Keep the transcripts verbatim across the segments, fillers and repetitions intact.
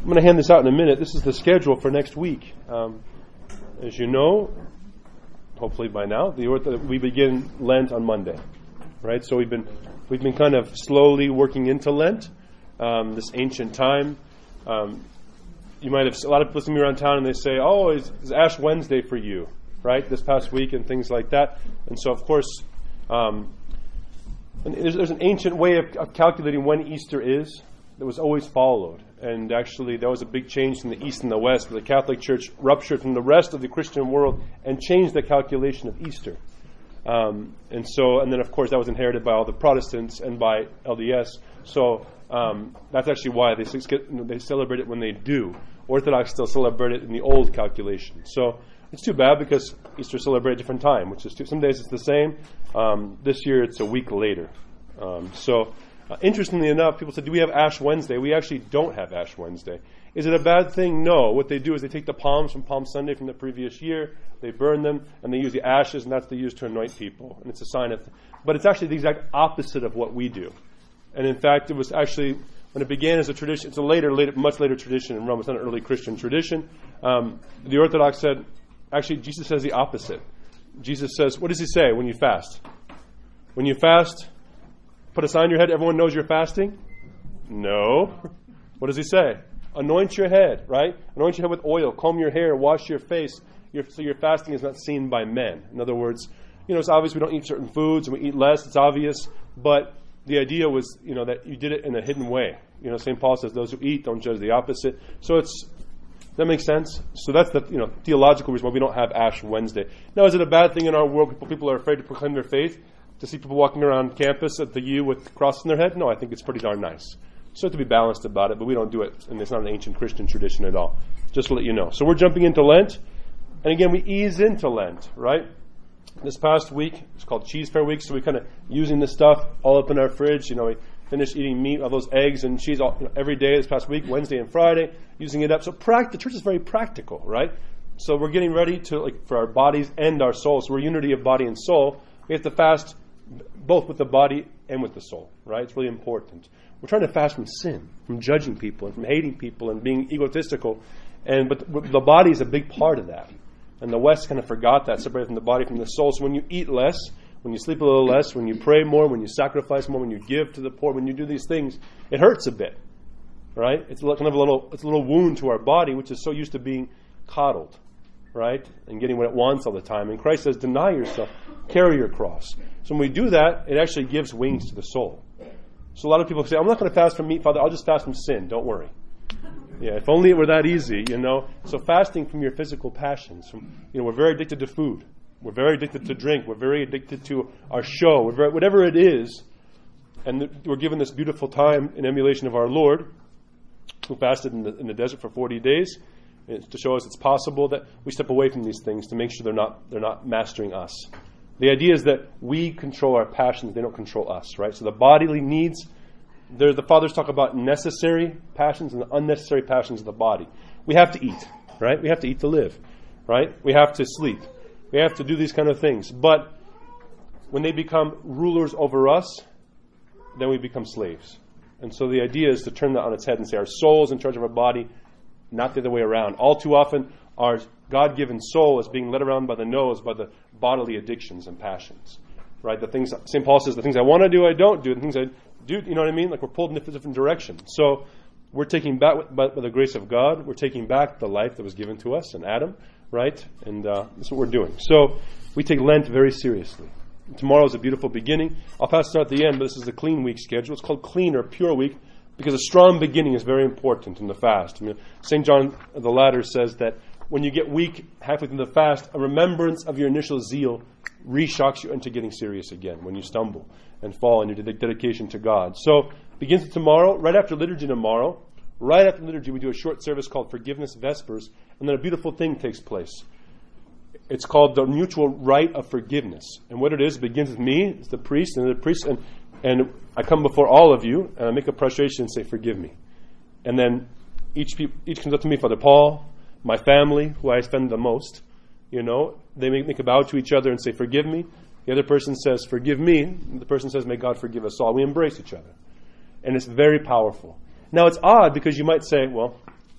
I'm going to hand this out in a minute. This is the schedule for next week. Um, as you know, hopefully by now, the Ortho- we begin Lent on Monday, right? So we've been we've been kind of slowly working into Lent, um, this ancient time. Um, you might have a lot of people see me around town and they say, "Oh, is, is Ash Wednesday for you?" Right? This past week and things like that. And so, of course, um, and there's, there's an ancient way of, of calculating when Easter is that was always followed. And actually, there was a big change in the East and the West, where the Catholic Church ruptured from the rest of the Christian world and changed the calculation of Easter. Um, and so, and then of course, that was inherited by all the Protestants and by L D S. So um, that's actually why they they celebrate it when they do. Orthodox still celebrate it in the old calculation. So it's too bad because Easter celebrates a different time, which is too, some days it's the same. Um, this year it's a week later. Um, so. Uh, interestingly enough, people said, do we have Ash Wednesday? We actually don't have Ash Wednesday. Is it a bad thing? No. What they do is they take the palms from Palm Sunday from the previous year, they burn them, and they use the ashes, and that's they use to anoint people. And it's a sign of... But it's actually the exact opposite of what we do. And in fact, it was actually, when it began as a tradition, it's a later, later much later tradition in Rome. It's not an early Christian tradition. Um, the Orthodox said, actually, Jesus says the opposite. Jesus says, what does he say when you fast? When you fast... Put a sign on your head, everyone knows you're fasting? No. What does he say? Anoint your head, right? Anoint your head with oil, comb your hair, wash your face, your, so your fasting is not seen by men. In other words, you know, it's obvious we don't eat certain foods and we eat less, it's obvious, but the idea was, you know, that you did it in a hidden way. You know, Saint Paul says, those who eat don't judge the opposite. So it's, that makes sense? So that's the, you know, theological reason why we don't have Ash Wednesday. Now, is it a bad thing in our world? People, people are afraid to proclaim their faith? To see people walking around campus at the U with crosses in their head? No, I think it's pretty darn nice. So to be balanced about it, but we don't do it, and it's not an ancient Christian tradition at all. Just to let you know. So we're jumping into Lent, and again, we ease into Lent, right? This past week, it's called Cheese Fair Week, so we're kind of using this stuff all up in our fridge. You know, we finished eating meat, all those eggs and cheese all, you know, every day this past week, Wednesday and Friday, using it up. So pract- the church is very practical, right? So we're getting ready to like for our bodies and our souls. So we're unity of body and soul. We have to fast both with the body and with the soul, right? It's really important. We're trying to fast from sin, from judging people, and from hating people, and being egotistical. And but the body is a big part of that. And the West kind of forgot that, separated from the body from the soul. So when you eat less, when you sleep a little less, when you pray more, when you sacrifice more, when you give to the poor, when you do these things, it hurts a bit, right? It's kind of a little, it's a little wound to our body, which is so used to being coddled, right? And getting what it wants all the time. And Christ says, deny yourself, carry your cross. So when we do that, it actually gives wings to the soul. So a lot of people say, I'm not going to fast from meat, Father, I'll just fast from sin, don't worry. Yeah, if only it were that easy, you know. So fasting from your physical passions. From, you know, we're very addicted to food. We're very addicted to drink. We're very addicted to our show. We're very, whatever it is, and th- we're given this beautiful time in emulation of our Lord, who fasted in the, in the desert for forty days, to show us it's possible that we step away from these things to make sure they're not they're not mastering us. The idea is that we control our passions; they don't control us, right? So the bodily needs, there the fathers talk about necessary passions and the unnecessary passions of the body. We have to eat, right? We have to eat to live, right? We have to sleep. We have to do these kind of things. But when they become rulers over us, then we become slaves. And so the idea is to turn that on its head and say our soul is in charge of our body, not the other way around. All too often, our God-given soul is being led around by the nose by the bodily addictions and passions, right? The things Saint Paul says, the things I want to do, I don't do. The things I do, you know what I mean? Like we're pulled in a different direction. So we're taking back, by, by the grace of God, we're taking back the life that was given to us in Adam, right? And uh, that's what we're doing. So we take Lent very seriously. Tomorrow is a beautiful beginning. I'll pass it out at the end, but this is the clean week schedule. It's called clean or pure week, because a strong beginning is very important in the fast. I mean, Saint John the Latter says that when you get weak halfway through the fast, a remembrance of your initial zeal re-shocks you into getting serious again when you stumble and fall in your dedication to God. So, begins tomorrow, right after liturgy tomorrow. Right after liturgy, we do a short service called Forgiveness Vespers, and then a beautiful thing takes place. It's called the mutual rite of forgiveness. And what it is, it begins with me, it's the priest, and the priest, and And I come before all of you, and I make a prostration and say, forgive me. And then each pe- each comes up to me, Father Paul, my family, who I spend the most, you know, they make, make a bow to each other and say, forgive me. The other person says, forgive me. And the person says, may God forgive us all. We embrace each other. And it's very powerful. Now, it's odd because you might say, well,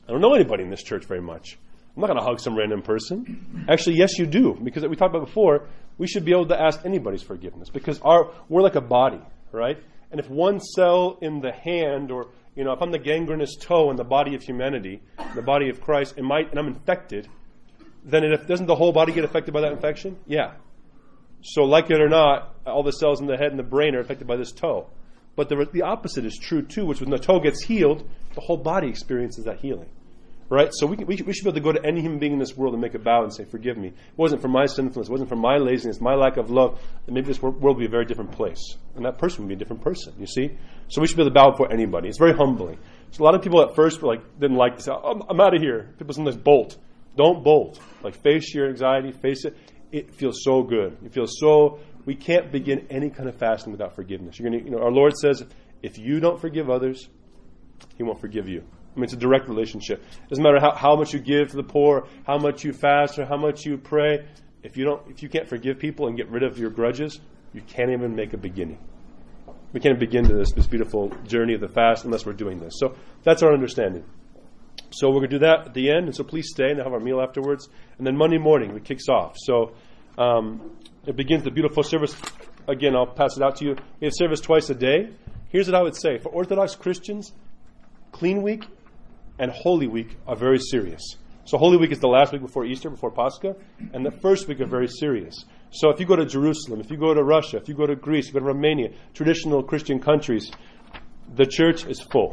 I don't know anybody in this church very much. I'm not going to hug some random person. Actually, yes, you do. Because we talked about before, we should be able to ask anybody's forgiveness. Because our we're like a body, right? And if one cell in the hand, or, you know, if I'm the gangrenous toe in the body of humanity, the body of Christ, it might, and I'm infected, then it, doesn't the whole body get affected by that infection? Yeah. So like it or not, all the cells in the head and the brain are affected by this toe. But the, the opposite is true too, which when the toe gets healed, the whole body experiences that healing. Right? So we, we, we should be able to go to any human being in this world and make a bow and say, forgive me. It wasn't for my sinfulness. It wasn't for my laziness, my lack of love. And maybe this world would be a very different place. And that person would be a different person, you see? So we should be able to bow before anybody. It's very humbling. So a lot of people at first were like, didn't like this. I'm, I'm out of here. People sometimes bolt. Don't bolt. Like, face your anxiety. Face it. It feels so good. It feels so... We can't begin any kind of fasting without forgiveness. You're gonna, you know, our Lord says, if you don't forgive others, He won't forgive you. I mean, it's a direct relationship. It doesn't matter how, how much you give to the poor, how much you fast, or how much you pray. If you don't, if you can't forgive people and get rid of your grudges, you can't even make a beginning. We can't begin to this, this beautiful journey of the fast unless we're doing this. So that's our understanding. So we're going to do that at the end, and so please stay and have our meal afterwards. And then Monday morning, it kicks off. So um, it begins the beautiful service. Again, I'll pass it out to you. We have service twice a day. Here's what I would say. For Orthodox Christians, Clean Week and Holy Week are very serious. So Holy Week is the last week before Easter, before Pascha, and the first week are very serious. So if you go to Jerusalem, if you go to Russia, if you go to Greece, you go to Romania, traditional Christian countries, the church is full.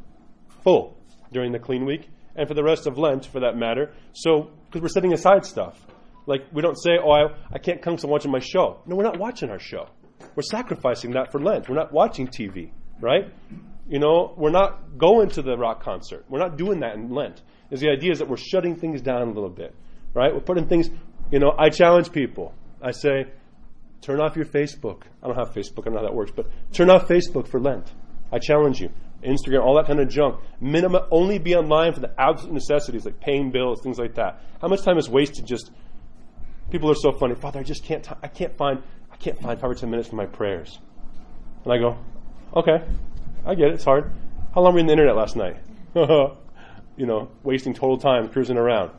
Full during the Clean Week, and for the rest of Lent, for that matter. So, because we're setting aside stuff. Like, we don't say, oh, I, I can't come because I'm watching my show. No, we're not watching our show. We're sacrificing that for Lent. We're not watching T V, right? You know, we're not going to the rock concert. We're not doing that in Lent. Is the idea is that we're shutting things down a little bit, right? We're putting things, you know, I challenge people. I say, turn off your Facebook. I don't have Facebook. I don't know how that works, but turn off Facebook for Lent. I challenge you. Instagram, all that kind of junk. Minimum, only be online for the absolute necessities like paying bills, things like that. How much time is wasted just, people are so funny. Father, I just can't, t- I can't find, I can't find five or ten minutes for my prayers. And I go, okay. I get it. It's hard. How long were you on the internet last night? You know, wasting total time cruising around.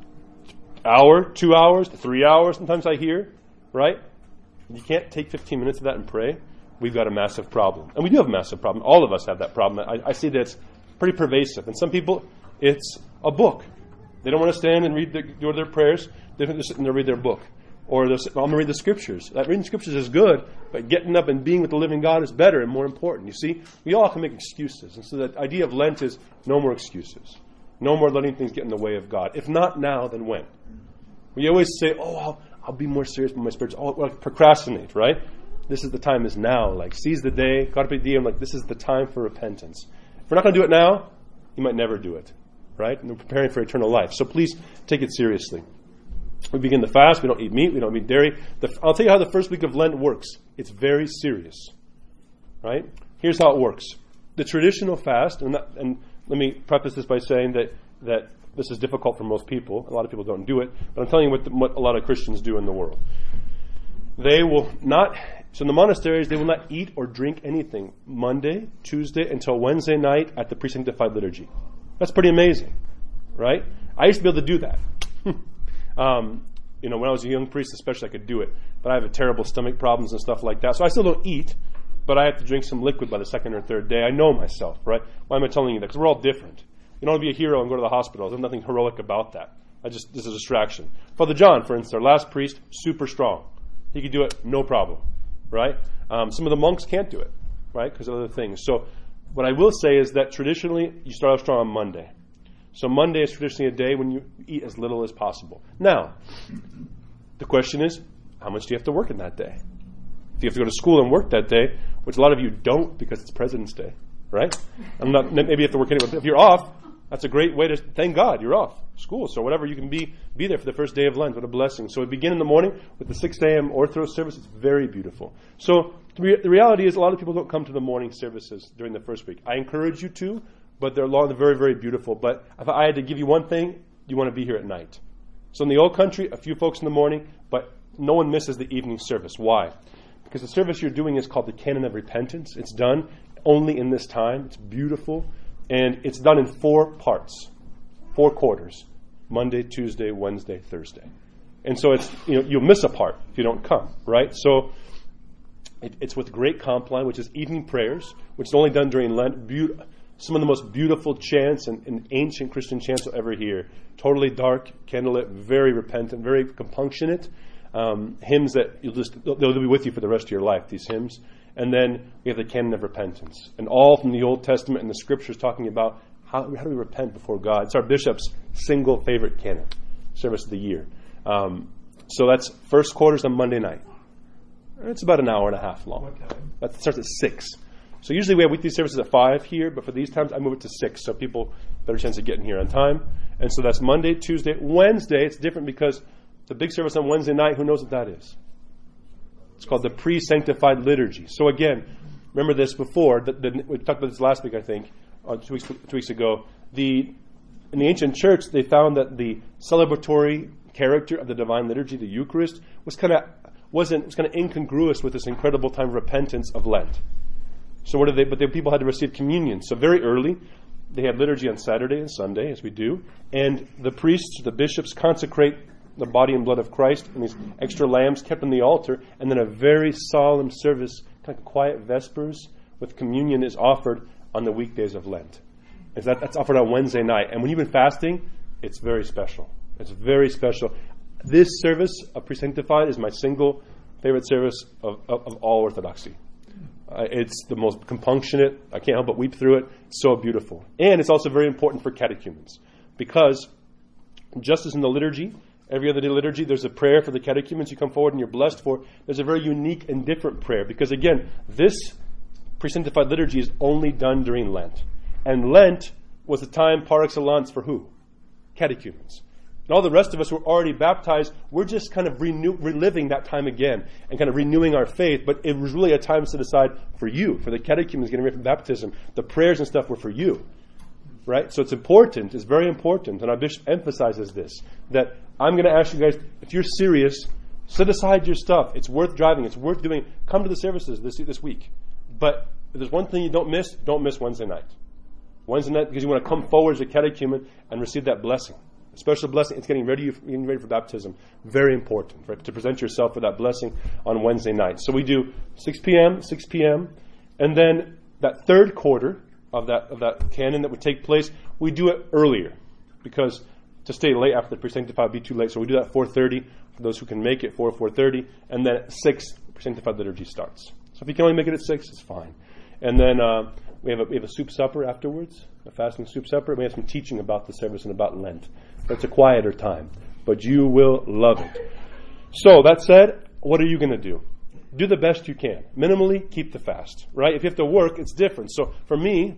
Hour, two hours, three hours. Sometimes I hear, right? You can't take fifteen minutes of that and pray. We've got a massive problem. And we do have a massive problem. All of us have that problem. I, I see that it's pretty pervasive. And some people, it's a book. They don't want to stand and read the, do their prayers. They're just sitting there and read their book. Or they're sitting, I'm going to read the scriptures. That reading scriptures is good, but getting up and being with the living God is better and more important. You see, we all can make excuses. And so the idea of Lent is no more excuses. No more letting things get in the way of God. If not now, then when? We always say, oh, I'll, I'll be more serious with my spiritual. Oh, well, procrastinate, right? This is the time is now. Like, seize the day. Carpe diem. Like, this is the time for repentance. If we're not going to do it now, you might never do it, right? And we're preparing for eternal life. So please take it seriously. We begin the fast. We don't eat meat. We don't eat dairy. The, I'll tell you how the first week of Lent works. It's very serious, right? Here's how it works. The traditional fast, and, that, and let me preface this by saying that, that this is difficult for most people. A lot of people don't do it. But I'm telling you what, the, what a lot of Christians do in the world. They will not, so in the monasteries, they will not eat or drink anything Monday, Tuesday, until Wednesday night at the pre-sanctified liturgy. That's pretty amazing, right? I used to be able to do that. Um, you know, when I was a young priest, especially, I could do it. But I have a terrible stomach problems and stuff like that. So I still don't eat, but I have to drink some liquid by the second or third day. I know myself, right? Why am I telling you that? Because we're all different. You don't want to be a hero and go to the hospital. There's nothing heroic about that. I just, this is a distraction. Father John, for instance, our last priest, super strong. He could do it, no problem, right? Um, some of the monks can't do it, right? Because of other things. So what I will say is that traditionally, you start off strong on Monday. So Monday is traditionally a day when you eat as little as possible. Now, the question is, how much do you have to work in that day? If you have to go to school and work that day, which a lot of you don't because it's President's Day, right? I'm not. Maybe you have to work anyway. But if you're off, that's a great way to thank God you're off school. So whatever you can be, be there for the first day of Lent. What a blessing. So we begin in the morning with the six a.m. Orthros service. It's very beautiful. So the reality is a lot of people don't come to the morning services during the first week. I encourage you to. But they're long, they're very, very beautiful. But if I had to give you one thing, you want to be here at night. So in the old country, a few folks in the morning, but no one misses the evening service. Why? Because the service you're doing is called the Canon of Repentance. It's done only in this time. It's beautiful. And it's done in four parts. four quarters. Monday, Tuesday, Wednesday, Thursday. And so it's, you know, you'll miss a part if you don't come, right? So it, it's with Great Compline, which is evening prayers, which is only done during Lent. Be- some of the most beautiful chants and, and ancient Christian chants you'll ever hear. Totally dark, candlelit, very repentant, very compunctionate. Um, hymns that you'll just, they'll, they'll be with you for the rest of your life, these hymns. And then we have the canon of repentance. And all from the Old Testament and the Scriptures talking about how, how do we repent before God. It's our bishop's single favorite canon, service of the year. Um, so that's first quarters on Monday night. It's about an hour and a half long. That starts at six. So usually we have weekly services at five here, but for these times I move it to six, so people better chance of getting here on time. And so that's Monday, Tuesday, Wednesday. It's different because the big service on Wednesday night, who knows what that is? It's called the pre-sanctified liturgy. So again, remember this before. The, the, we talked about this last week, I think, or two weeks, two weeks ago. The in the ancient church, they found that the celebratory character of the divine liturgy, the Eucharist, was kind of wasn't was kind of incongruous with this incredible time of repentance of Lent. So what did they? But the people had to receive communion. So very early, they had liturgy on Saturday and Sunday, as we do, and the priests, the bishops, consecrate the body and blood of Christ, and these extra lambs kept on the altar, and then a very solemn service, kind of quiet vespers with communion, is offered on the weekdays of Lent. And that, that's offered on Wednesday night. And when you've been fasting, it's very special. It's very special. This service of Pre-Sanctified is my single favorite service of, of, of all Orthodoxy. Uh, it's the most compunctionate. I can't help but weep through it. It's so beautiful. And it's also very important for catechumens, because just as in the liturgy, every other day liturgy, there's a prayer for the catechumens you come forward and you're blessed for. There's a very unique and different prayer, because again, this Pre-Sanctified liturgy is only done during Lent. And Lent was the time par excellence for who? Catechumens. And all the rest of us who are already baptized, we're just kind of renew, reliving that time again and kind of renewing our faith. But it was really a time set aside for you, for the catechumens getting ready for baptism. The prayers and stuff were for you. Right? So it's important. It's very important. And our bishop emphasizes this, that I'm going to ask you guys, if you're serious, set aside your stuff. It's worth driving. It's worth doing. Come to the services this this week. But if there's one thing you don't miss, don't miss Wednesday night. Wednesday night, because you want to come forward as a catechumen and receive that blessing. A special blessing. It's getting ready, getting ready for baptism. Very important, right? To present yourself for that blessing on Wednesday night. So we do six p.m., six p.m., and then that third quarter of that of that canon that would take place, we do it earlier, because to stay late after the Pre-Sanctified would be too late. So we do that at four thirty for those who can make it, four, four thirty, and then at six, Pre-Sanctified liturgy starts. So if you can only make it at six, it's fine. And then uh, we have a we have a soup supper afterwards, a fasting soup supper. We have some teaching about the service and about Lent. It's a quieter time, but you will love it. So that said, what are you going to do? Do the best you can. Minimally, keep the fast, right? If you have to work, it's different. So for me,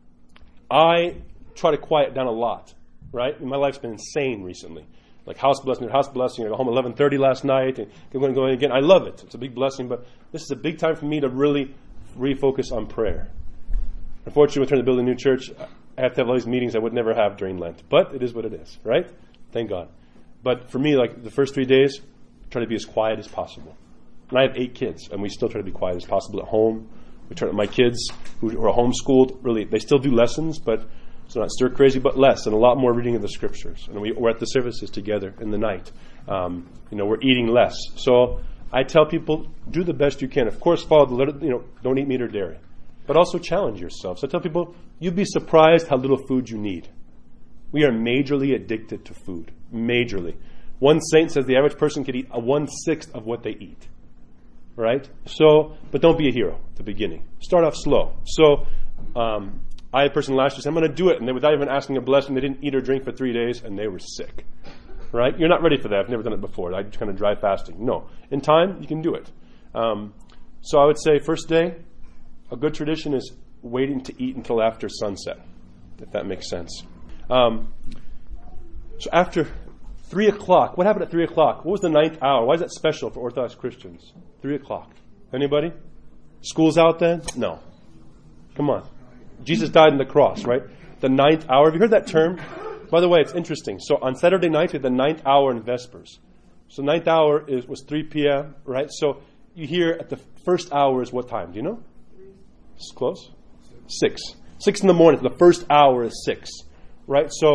I try to quiet down a lot, right? My life's been insane recently. Like house blessing, house blessing. I got home at eleven thirty last night, and I'm going to go in again. I love it. It's a big blessing, but this is a big time for me to really refocus on prayer. Unfortunately, when I turn to build a new church, I have to have all these meetings I would never have during Lent. But it is what it is, right? Thank God. But for me, like the first three days, try to be as quiet as possible. And I have eight kids, and we still try to be quiet as possible at home. We turn my kids who are homeschooled, really, they still do lessons, but it's not stir crazy, but less, and a lot more reading of the scriptures. And we, we're at the services together in the night. Um, you know, we're eating less. So I tell people, do the best you can. Of course, follow the, you know, don't eat meat or dairy. But also challenge yourself. So I tell people, you'd be surprised how little food you need. We are majorly addicted to food. Majorly. One saint says the average person could eat a one-sixth of what they eat. Right? So, but don't be a hero at the beginning. Start off slow. So, um, I had a person last year said, I'm going to do it. And they, without even asking a blessing, they didn't eat or drink for three days, and they were sick. Right? You're not ready for that. I've never done it before. I just kind of dry fasting. No. In time, you can do it. Um, so I would say first day, a good tradition is waiting to eat until after sunset, if that makes sense. Um, so after three o'clock, what happened at three o'clock? What was the ninth hour? Why is that special for Orthodox Christians? Three o'clock. Anybody? School's out then? No. Come on. Jesus died on the cross, right? The ninth hour. Have you heard that term? By the way, it's interesting. So on Saturday night, we had the ninth hour in Vespers. So ninth hour is was three p.m., right? So you hear at the first hour is what time? Do you know? It's close. Six. Six in the morning. The first hour is six, right? So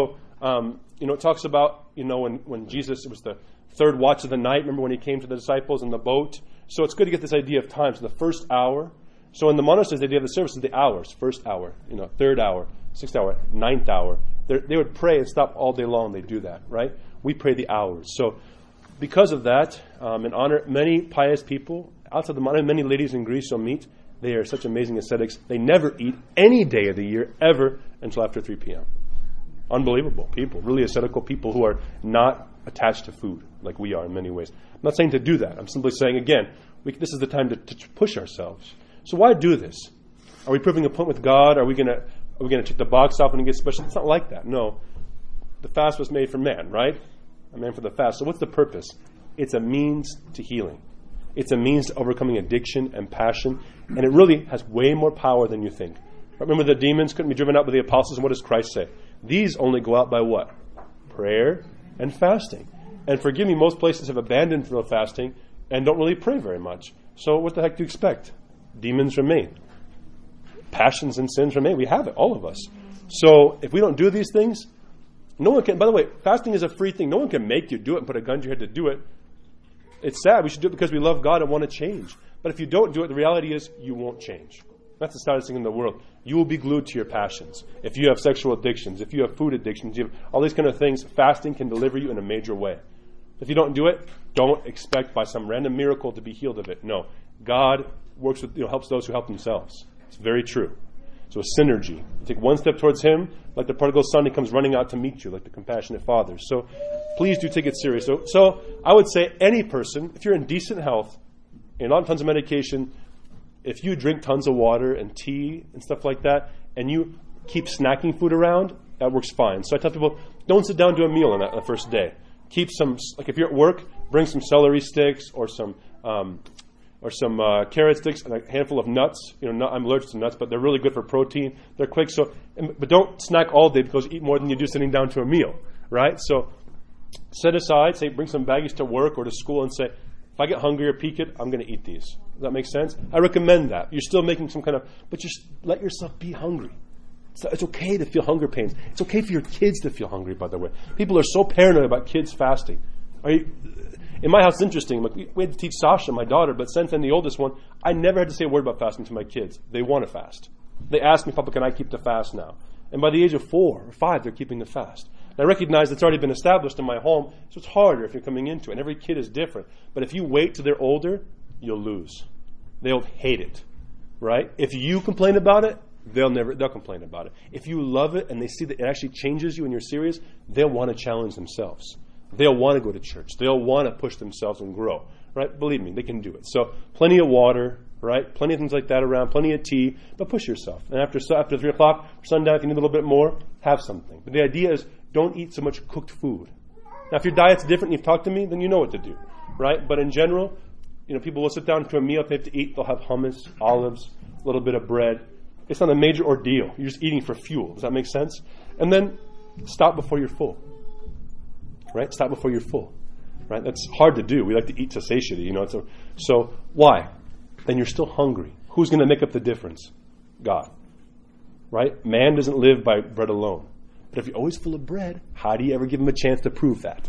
Um, you know, it talks about, you know, when, when Jesus, it was the third watch of the night. Remember when he came to the disciples in the boat? So it's good to get this idea of time. So the first hour. So in the monasteries, the idea of the service is the hours. First hour, you know, third hour, sixth hour, ninth hour. They're, they would pray and stop all day long. They do that, right? We pray the hours. So because of that, um, in honor, many pious people, outside the monastery, many ladies in Greece you'll meet, they are such amazing ascetics. They never eat any day of the year, ever, until after three p.m. Unbelievable people, really ascetical people who are not attached to food like we are in many ways. I'm not saying to do that. I'm simply saying, again, we, this is the time to, to push ourselves. So why do this? Are we proving a point with God? Are we going to are we going to check the box off and get special? It's not like that. No. The fast was made for man, right? A man for the fast. So what's the purpose? It's a means to healing. It's a means to overcoming addiction and passion. And it really has way more power than you think. Remember the demons couldn't be driven out by the apostles. And what does Christ say? These only go out by what? Prayer and fasting. And forgive me, most places have abandoned the fasting and don't really pray very much. So what the heck do you expect? Demons remain. Passions and sins remain. We have it, all of us. So if we don't do these things, no one can, by the way, fasting is a free thing. No one can make you do it and put a gun to your head to do it. It's sad. We should do it because we love God and want to change. But if you don't do it, the reality is you won't change. That's the saddest thing in the world. You will be glued to your passions. If you have sexual addictions, if you have food addictions, you have all these kind of things, fasting can deliver you in a major way. If you don't do it, don't expect by some random miracle to be healed of it. No. God works with, you know, helps those who help themselves. It's very true. So a synergy. You take one step towards Him, like the prodigal son, He comes running out to meet you, like the compassionate Father. So please do take it serious. So, so I would say any person, if you're in decent health, and not on tons of medication, if you drink tons of water and tea and stuff like that, and you keep snacking food around, that works fine. So I tell people, don't sit down to a meal on that on the first day. Keep some, like if you're at work, bring some celery sticks or some um, or some uh, carrot sticks and a handful of nuts. You know, not, I'm allergic to nuts, but they're really good for protein. They're quick. So, and, but don't snack all day because you eat more than you do sitting down to a meal, right? So set aside, say, bring some baggies to work or to school and say, if I get hungry or peak it, I'm going to eat these. Does that make sense? I recommend that. You're still making some kind of, but just let yourself be hungry. So it's okay to feel hunger pains. It's okay for your kids to feel hungry, by the way. People are so paranoid about kids fasting. Are you, in my house, it's interesting. Like we, we had to teach Sasha, my daughter, but since then, the oldest one, I never had to say a word about fasting to my kids. They want to fast. They ask me, Papa, can I keep the fast now? And by the age of four or five, they're keeping the fast. And I recognize it's already been established in my home, so it's harder if you're coming into it. And every kid is different. But if you wait till they're older, you'll lose. They'll hate it, right? If you complain about it, they'll never, they'll complain about it. If you love it and they see that it actually changes you and you're serious, they'll want to challenge themselves. They'll want to go to church. They'll want to push themselves and grow, right? Believe me, they can do it. So plenty of water, right? Plenty of things like that around, plenty of tea, but push yourself. And after after three o'clock, sundown, if you need a little bit more, have something. But the idea is don't eat so much cooked food. Now, if your diet's different and you've talked to me, then you know what to do, right? But in general, you know, people will sit down to a meal. If they have to eat, they'll have hummus, olives, a little bit of bread. It's not a major ordeal. You're just eating for fuel. Does that make sense? And then stop before you're full. Right? Stop before you're full. Right? That's hard to do. We like to eat to satiety, you know. It's a, so why? Then you're still hungry. Who's going to make up the difference? God. Right? Man doesn't live by bread alone. But if you're always full of bread, how do you ever give him a chance to prove that?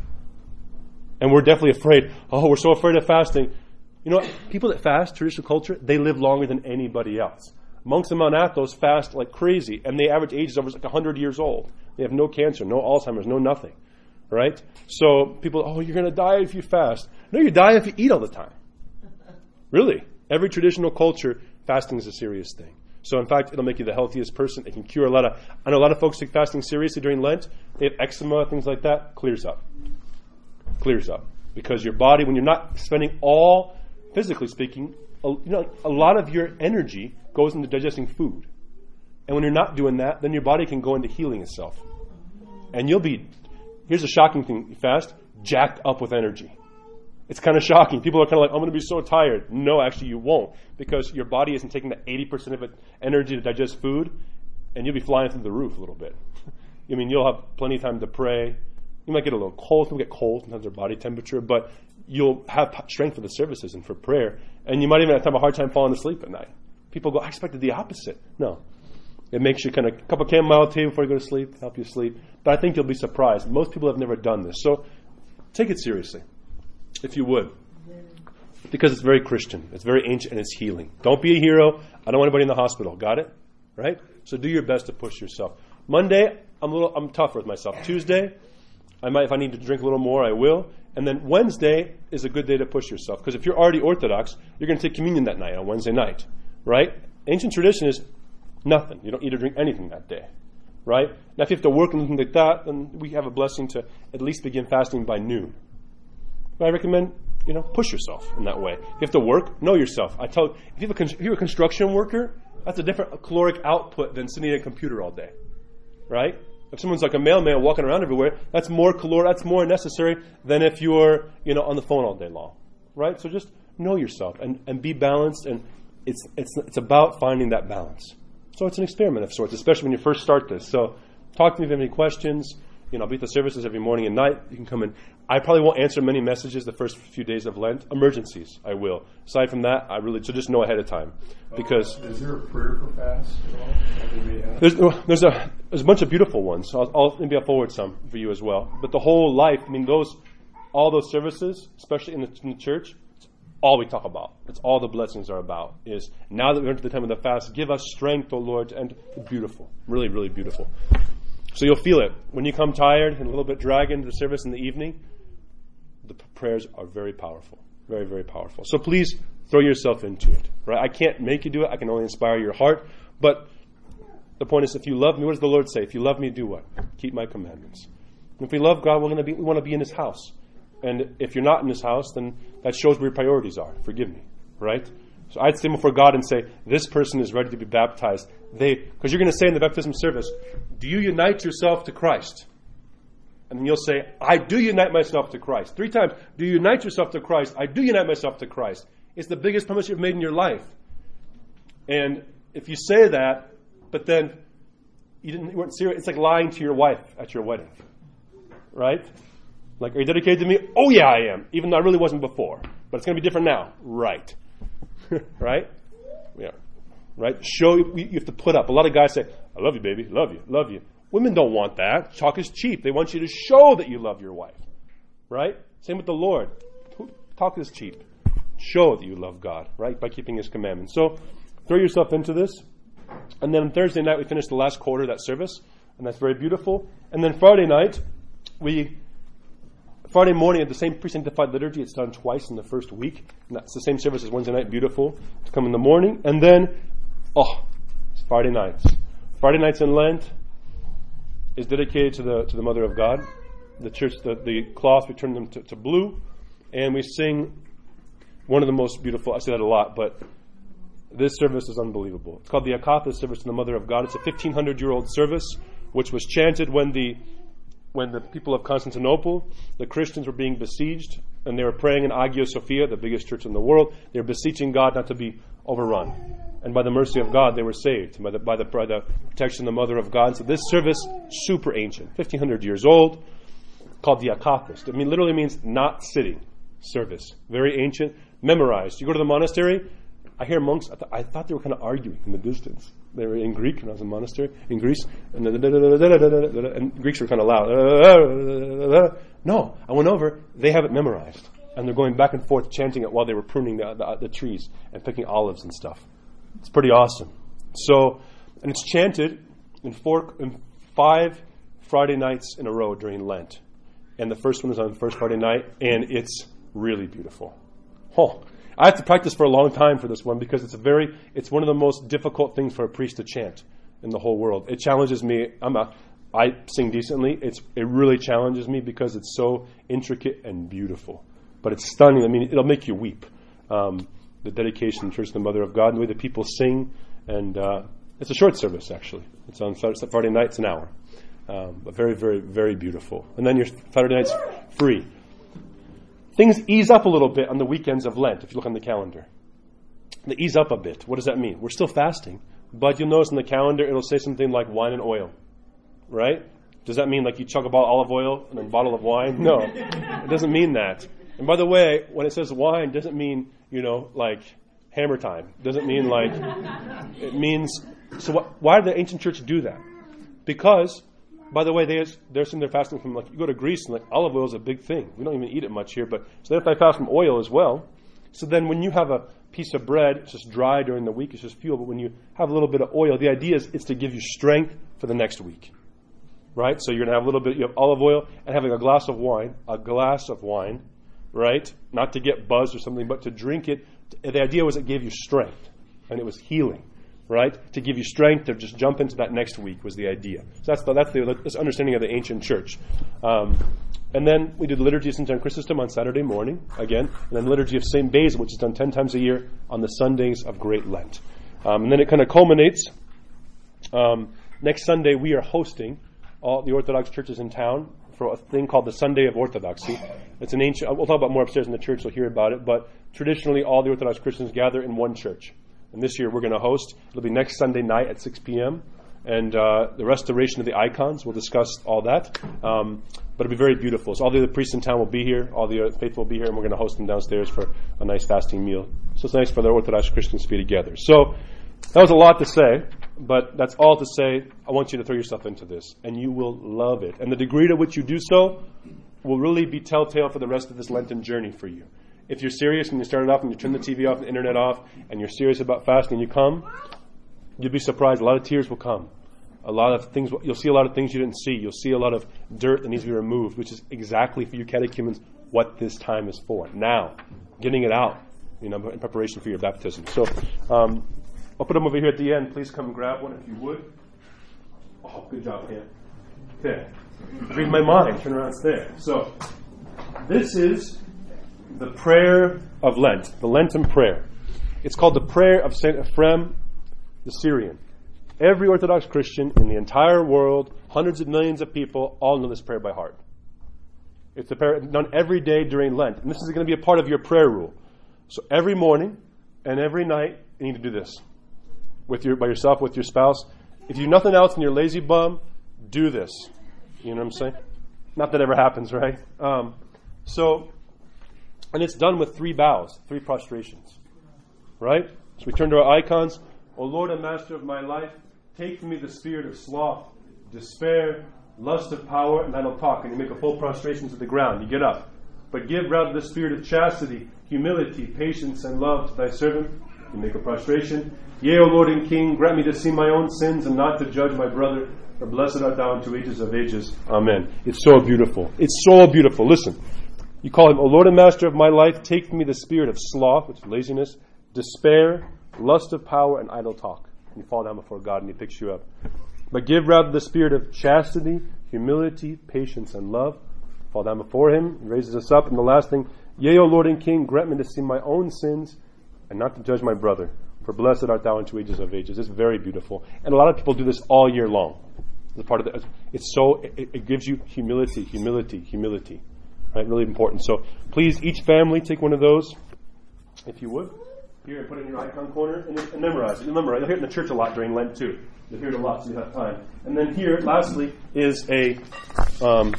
And we're definitely afraid. Oh, we're so afraid of fasting. You know what? People that fast, traditional culture, they live longer than anybody else. Monks in Mount Athos fast like crazy, and the average age is over like one hundred years old. They have no cancer, no Alzheimer's, no nothing. Right? So people, oh, you're going to die if you fast. No, you die if you eat all the time. Really. Every traditional culture, fasting is a serious thing. So in fact, it'll make you the healthiest person. It can cure a lot of, I know a lot of folks take fasting seriously during Lent. They have eczema, things like that. Clears up. Clears up. Because your body, when you're not spending all, physically speaking, a, you know, a lot of your energy goes into digesting food. And when you're not doing that, then your body can go into healing itself. And you'll be, here's a shocking thing, you fast, jacked up with energy. It's kind of shocking. People are kind of like, I'm going to be so tired. No, actually you won't, because your body isn't taking the eighty percent of its energy to digest food, and you'll be flying through the roof a little bit. I mean, you'll have plenty of time to pray. You might get a little cold. People get cold, sometimes their body temperature, but you'll have strength for the services and for prayer, and you might even have a hard time falling asleep at night. People go, I expected the opposite. No. It makes you kind of a cup of chamomile tea before you go to sleep, help you sleep. But I think you'll be surprised. Most people have never done this. So take it seriously, if you would. Because it's very Christian. It's very ancient and it's healing. Don't be a hero. I don't want anybody in the hospital. Got it? Right? So do your best to push yourself. Monday, I'm a little I'm tougher with myself. Tuesday, I might if I need to drink a little more, I will. And then Wednesday is a good day to push yourself. Because if you're already Orthodox, you're going to take communion that night on Wednesday night. Right? Ancient tradition is nothing. You don't eat or drink anything that day. Right? Now if you have to work and anything like that, then we have a blessing to at least begin fasting by noon. But I recommend, you know, push yourself in that way. If you have to work, know yourself. I tell you, if, you have a, if you're a construction worker, that's a different caloric output than sitting at a computer all day. Right? If someone's like a mailman walking around everywhere, that's more caloric, that's more necessary than if you're, you know, on the phone all day long. Right? So just know yourself and, and be balanced, and it's it's it's about finding that balance. So it's an experiment of sorts, especially when you first start this. So talk to me if you have any questions. You know, I'll be at the services every morning and night. You can come in. I probably won't answer many messages the first few days of Lent. Emergencies, I will. Aside from that, I really, so just know ahead of time. Because is there a prayer for fast at all? There's, there's, a, there's a bunch of beautiful ones. I'll, I'll, maybe I'll forward some for you as well. But the whole life, I mean, those, all those services, especially in the, in the church, it's all we talk about. It's all the blessings are about. Is now that we're into the time of the fast, give us strength, O Lord, and beautiful. Really, really beautiful. So you'll feel it. When you come tired and a little bit dragged into the service in the evening, the prayers are very powerful. Very, very powerful. So please throw yourself into it. Right? I can't make you do it. I can only inspire your heart. But the point is, if you love me, what does the Lord say? If you love me, do what? Keep my commandments. And if we love God, we're going to be, we want to be in His house. And if you're not in His house, then that shows where your priorities are. Forgive me. Right? So I'd stand before God and say, this person is ready to be baptized. They, because you're going to say in the baptism service, do you unite yourself to Christ? And then you'll say, I do unite myself to Christ. Three times, do you unite yourself to Christ? I do unite myself to Christ. It's the biggest promise you've made in your life. And if you say that, but then you didn't, you weren't serious, it's like lying to your wife at your wedding. Right? Like, are you dedicated to me? Oh yeah, I am. Even though I really wasn't before. But it's going to be different now. Right. Right? Yeah. Right? Show, you have to put up. A lot of guys say, I love you, baby. Love you. Love you. Women don't want that. Talk is cheap. They want you to show that you love your wife. Right? Same with the Lord. Talk is cheap. Show that you love God, right? By keeping His commandments. So, throw yourself into this. And then on Thursday night, we finish the last quarter of that service. And that's very beautiful. And then Friday night, we... Friday morning at the same pre-sanctified liturgy. It's done twice in the first week. And that's the same service as Wednesday night. Beautiful to come in the morning. And then, oh, it's Friday nights. Friday nights in Lent is dedicated to the to the Mother of God. The church, the, the cloth, we turn them to, to blue. And we sing one of the most beautiful, I say that a lot, but this service is unbelievable. It's called the Akatha service to the Mother of God. It's a fifteen hundred year old service, which was chanted when the when the people of Constantinople, the Christians were being besieged, and they were praying in Hagia Sophia, the biggest church in the world. They were beseeching God not to be overrun. And by the mercy of God, they were saved, by the, by the, by the protection of the Mother of God. So this service, super ancient, fifteen hundred years old, called the Akathist. I mean, literally means not sitting service. Very ancient, memorized. You go to the monastery, I hear monks, I, th- I thought they were kind of arguing in the distance. They were in Greek when I was in a monastery, in Greece, and, and Greeks were kind of loud. No, I went over, they have it memorized. And they're going back and forth chanting it while they were pruning the, the, the trees and picking olives and stuff. It's pretty awesome. So, and it's chanted in four, in five Friday nights in a row during Lent. And the first one is on the first Friday night, and it's really beautiful. Oh, I have to practice for a long time for this one because it's a very, it's one of the most difficult things for a priest to chant in the whole world. It challenges me. I'm a, I sing decently. It's, it really challenges me because it's so intricate and beautiful. But it's stunning. I mean, it'll make you weep. Um, the dedication to Church of the Mother of God, and the way the people sing. And uh, it's a short service, actually. It's on Friday night. It's an hour. Um, but very, very, very beautiful. And then your Saturday night's free. Things ease up a little bit on the weekends of Lent, if you look on the calendar. They ease up a bit. What does that mean? We're still fasting. But you'll notice on the calendar, it'll say something like wine and oil. Right? Does that mean like you chug a bottle of olive oil and a bottle of wine? No. It doesn't mean that. And by the way, when it says wine, it doesn't mean, you know, like hammer time. It doesn't mean like, it means So what, why did the ancient church do that? Because, by the way, they, they're sitting there fasting from, like, you go to Greece and like olive oil is a big thing. We don't even eat it much here, but so they fast from oil as well. So then when you have a piece of bread, it's just dry during the week, it's just fuel, but when you have a little bit of oil, the idea is it's to give you strength for the next week. Right? So you're going to have a little bit, you have olive oil and having a glass of wine, a glass of wine, right? Not to get buzzed or something, but to drink it. The idea was it gave you strength and it was healing, right? To give you strength to just jump into that next week was the idea. So that's the, that's the that's understanding of the ancient church. Um, and then we did the Liturgy of Saint John Chrysostom on Saturday morning, again, and then Liturgy of Saint Basil, which is done ten times a year on the Sundays of Great Lent. Um, and then it kind of culminates. Um, next Sunday we are hosting all the Orthodox churches in town for a thing called the Sunday of Orthodoxy. It's an ancient, we'll talk about more upstairs in the church, you'll hear about it, but traditionally all the Orthodox Christians gather in one church. And this year we're going to host, it'll be next Sunday night at six p.m., and uh, the restoration of the icons, we'll discuss all that. Um, but it'll be very beautiful. So all the other priests in town will be here, all the faithful will be here, and we're going to host them downstairs for a nice fasting meal. So it's nice for the Orthodox Christians to be together. So that was a lot to say, but that's all to say. I want you to throw yourself into this, and you will love it. And the degree to which you do so will really be telltale for the rest of this Lenten journey for you. If you're serious and you start it off and you turn the T V off and the internet off, and you're serious about fasting, you come, you'll be surprised. A lot of tears will come. A lot of things, you'll see a lot of things you didn't see. You'll see a lot of dirt that needs to be removed, which is exactly for you catechumens what this time is for. Now, getting it out, you know, in preparation for your baptism. So, um, I'll put them over here at the end. Please come and grab one if you would. Oh, good job, Pam. Okay. Read my mind. Turn around, it's there. So, this is the prayer of Lent, the Lenten prayer. It's called the prayer of Saint Ephrem the Syrian. Every Orthodox Christian in the entire world, hundreds of millions of people, all know this prayer by heart. It's a prayer done every day during Lent. And this is going to be a part of your prayer rule. So every morning and every night, you need to do this. With your, by yourself, with your spouse. If you do nothing else and you're a lazy bum, do this. You know what I'm saying? Not that ever happens, right? Um, so, and it's done with three bows, three prostrations. Right? So we turn to our icons. O Lord and Master of my life, take from me the spirit of sloth, despair, lust of power, and idle talk. And you make a full prostration to the ground. You get up. But give rather the spirit of chastity, humility, patience, and love to thy servant. You make a prostration. Yea, O Lord and King, grant me to see my own sins and not to judge my brother, for blessed art thou unto ages of ages. Amen. It's so beautiful. It's so beautiful. Listen, you call him, O Lord and Master of my life, take from me the spirit of sloth, which is laziness, despair, lust of power, and idle talk. And you fall down before God and he picks you up. But give rather the spirit of chastity, humility, patience, and love. Fall down before him, he raises us up. And the last thing, yea, O Lord and King, grant me to see my own sins and not to judge my brother. For blessed art thou unto ages of ages. It's very beautiful. And a lot of people do this all year long. It's part of the, it's so, it, it gives you humility, humility, humility. Right? Really important. So please, each family, take one of those, if you would. Here, and put it in your icon corner and, and memorize it. You memorize. You'll hear it in the church a lot during Lent too. You'll hear it a lot, so you have time. And then here, lastly, is a, um,